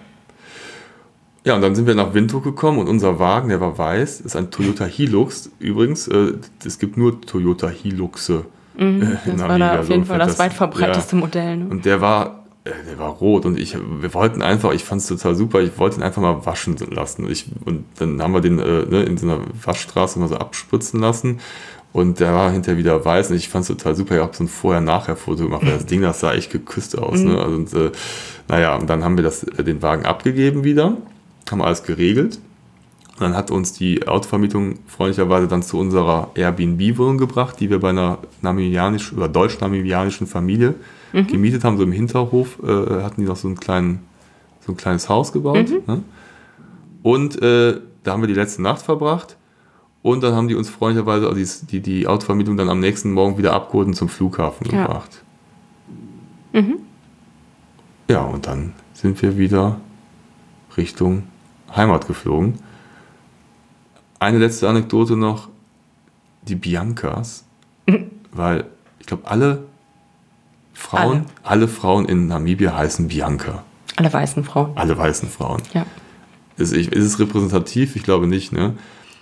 Ja, und dann sind wir nach Windhoek gekommen und unser Wagen, der war weiß, ist ein Toyota Hilux. Übrigens, äh, es gibt nur Toyota Hiluxe. Mhm, äh, das Namibia, war da auf jeden so Fall das, das weit verbreiteste ja. Modell. Ne? Und der war, äh, der war rot und ich, wir wollten einfach, ich fand es total super, ich wollte ihn einfach mal waschen lassen. Ich, und dann haben wir den äh, ne, in so einer Waschstraße mal so abspritzen lassen und der war hinterher wieder weiß und ich fand es total super. Ich habe so ein Vorher-Nachher-Foto gemacht, weil das Ding, das sah echt geküsst aus. Mhm. Ne? Also, und, äh, naja, und dann haben wir das, äh, den Wagen abgegeben wieder, haben alles geregelt. Und dann hat uns die Autovermietung freundlicherweise dann zu unserer Airbnb-Wohnung gebracht, die wir bei einer namibianischen oder deutsch-namibianischen Familie mhm. gemietet haben. So im Hinterhof äh, hatten die noch so, einen kleinen, so ein kleines Haus gebaut. Mhm. Ne? Und äh, da haben wir die letzte Nacht verbracht. Und dann haben die uns freundlicherweise also die, die, die Autovermietung dann am nächsten Morgen wieder abgeholt und zum Flughafen ja. gebracht. Mhm. Ja, und dann sind wir wieder Richtung Heimat geflogen. Eine letzte Anekdote noch, die Biancas, mhm. weil ich glaube, alle Frauen, alle. alle Frauen in Namibia heißen Bianca. Alle weißen Frauen. Alle weißen Frauen. Ja. Ist, ist es repräsentativ? Ich glaube nicht, ne?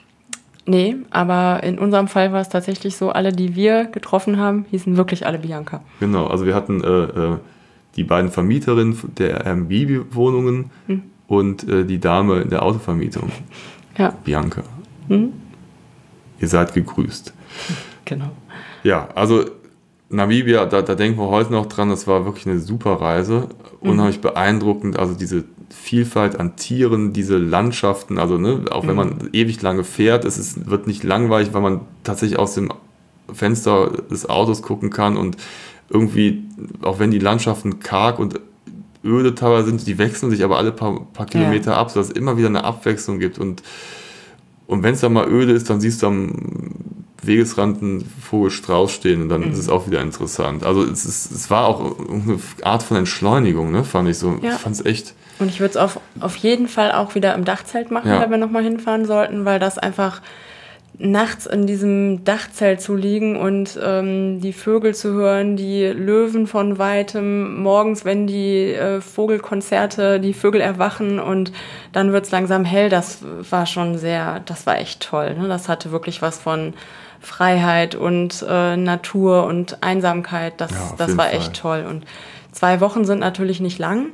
Nee, aber in unserem Fall war es tatsächlich so, alle, die wir getroffen haben, hießen wirklich alle Bianca. Genau, also wir hatten äh, äh, die beiden Vermieterinnen der Airbnb-Wohnungen mhm. und äh, die Dame in der Autovermietung. Ja. Bianca. Mhm. Ihr seid gegrüßt. Genau. Ja, also Namibia, da, da denken wir heute noch dran, das war wirklich eine super Reise. Unheimlich mhm. beeindruckend, also diese Vielfalt an Tieren, diese Landschaften, also ne, auch wenn man mhm. ewig lange fährt, es ist, wird nicht langweilig, weil man tatsächlich aus dem Fenster des Autos gucken kann und irgendwie, auch wenn die Landschaften karg und öde teilweise sind, die wechseln sich aber alle paar, paar Kilometer ja. ab, sodass es immer wieder eine Abwechslung gibt und Und wenn es dann mal öde ist, dann siehst du am Wegesrand einen Vogelstrauß stehen und dann mhm. ist es auch wieder interessant. Also es, ist, es war auch eine Art von Entschleunigung, ne, fand ich so. Ja. Ich fand es echt. Und ich würde es auf, auf jeden Fall auch wieder im Dachzelt machen, ja. wenn wir nochmal hinfahren sollten, weil das einfach nachts in diesem Dachzelt zu liegen und ähm, die Vögel zu hören, die Löwen von Weitem, morgens, wenn die äh, Vogelkonzerte, die Vögel erwachen und dann wird's langsam hell, das war schon sehr, das war echt toll. Ne? Das hatte wirklich was von Freiheit und äh, Natur und Einsamkeit, das, ja, das war echt toll. Und zwei Wochen sind natürlich nicht lang.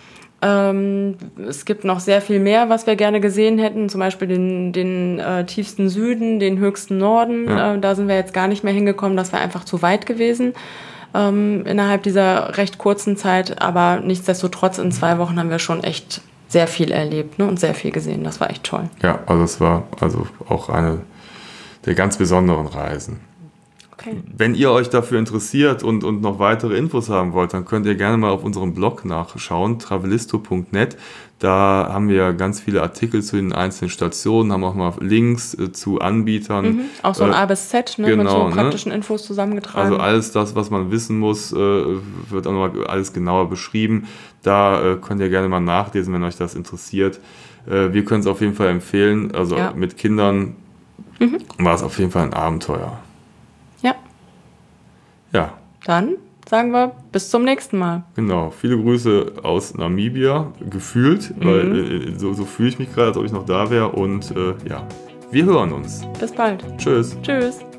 Ähm, es gibt noch sehr viel mehr, was wir gerne gesehen hätten, zum Beispiel den, den äh, tiefsten Süden, den höchsten Norden. Ja. Äh, da sind wir jetzt gar nicht mehr hingekommen, das wäre einfach zu weit gewesen ähm, innerhalb dieser recht kurzen Zeit. Aber nichtsdestotrotz, in zwei Wochen haben wir schon echt sehr viel erlebt, ne, und sehr viel gesehen. Das war echt toll. Ja, also es war also auch eine der ganz besonderen Reisen. Okay. Wenn ihr euch dafür interessiert und, und noch weitere Infos haben wollt, dann könnt ihr gerne mal auf unserem Blog nachschauen, travelisto punkt net. Da haben wir ganz viele Artikel zu den einzelnen Stationen, haben auch mal Links äh, zu Anbietern. Mhm, auch so ein äh, A bis Z, ne, genau, mit so praktischen ne? Infos zusammengetragen. Also alles das, was man wissen muss, äh, wird auch nochmal alles genauer beschrieben. Da äh, könnt ihr gerne mal nachlesen, wenn euch das interessiert. Äh, wir können es auf jeden Fall empfehlen. Also ja. mit Kindern mhm. war es auf jeden Fall ein Abenteuer. Ja. Ja. Dann sagen wir bis zum nächsten Mal. Genau. Viele Grüße aus Namibia, gefühlt, mhm. weil äh, so, so fühle ich mich gerade, als ob ich noch da wäre. Und äh, ja, wir hören uns. Bis bald. Tschüss. Tschüss.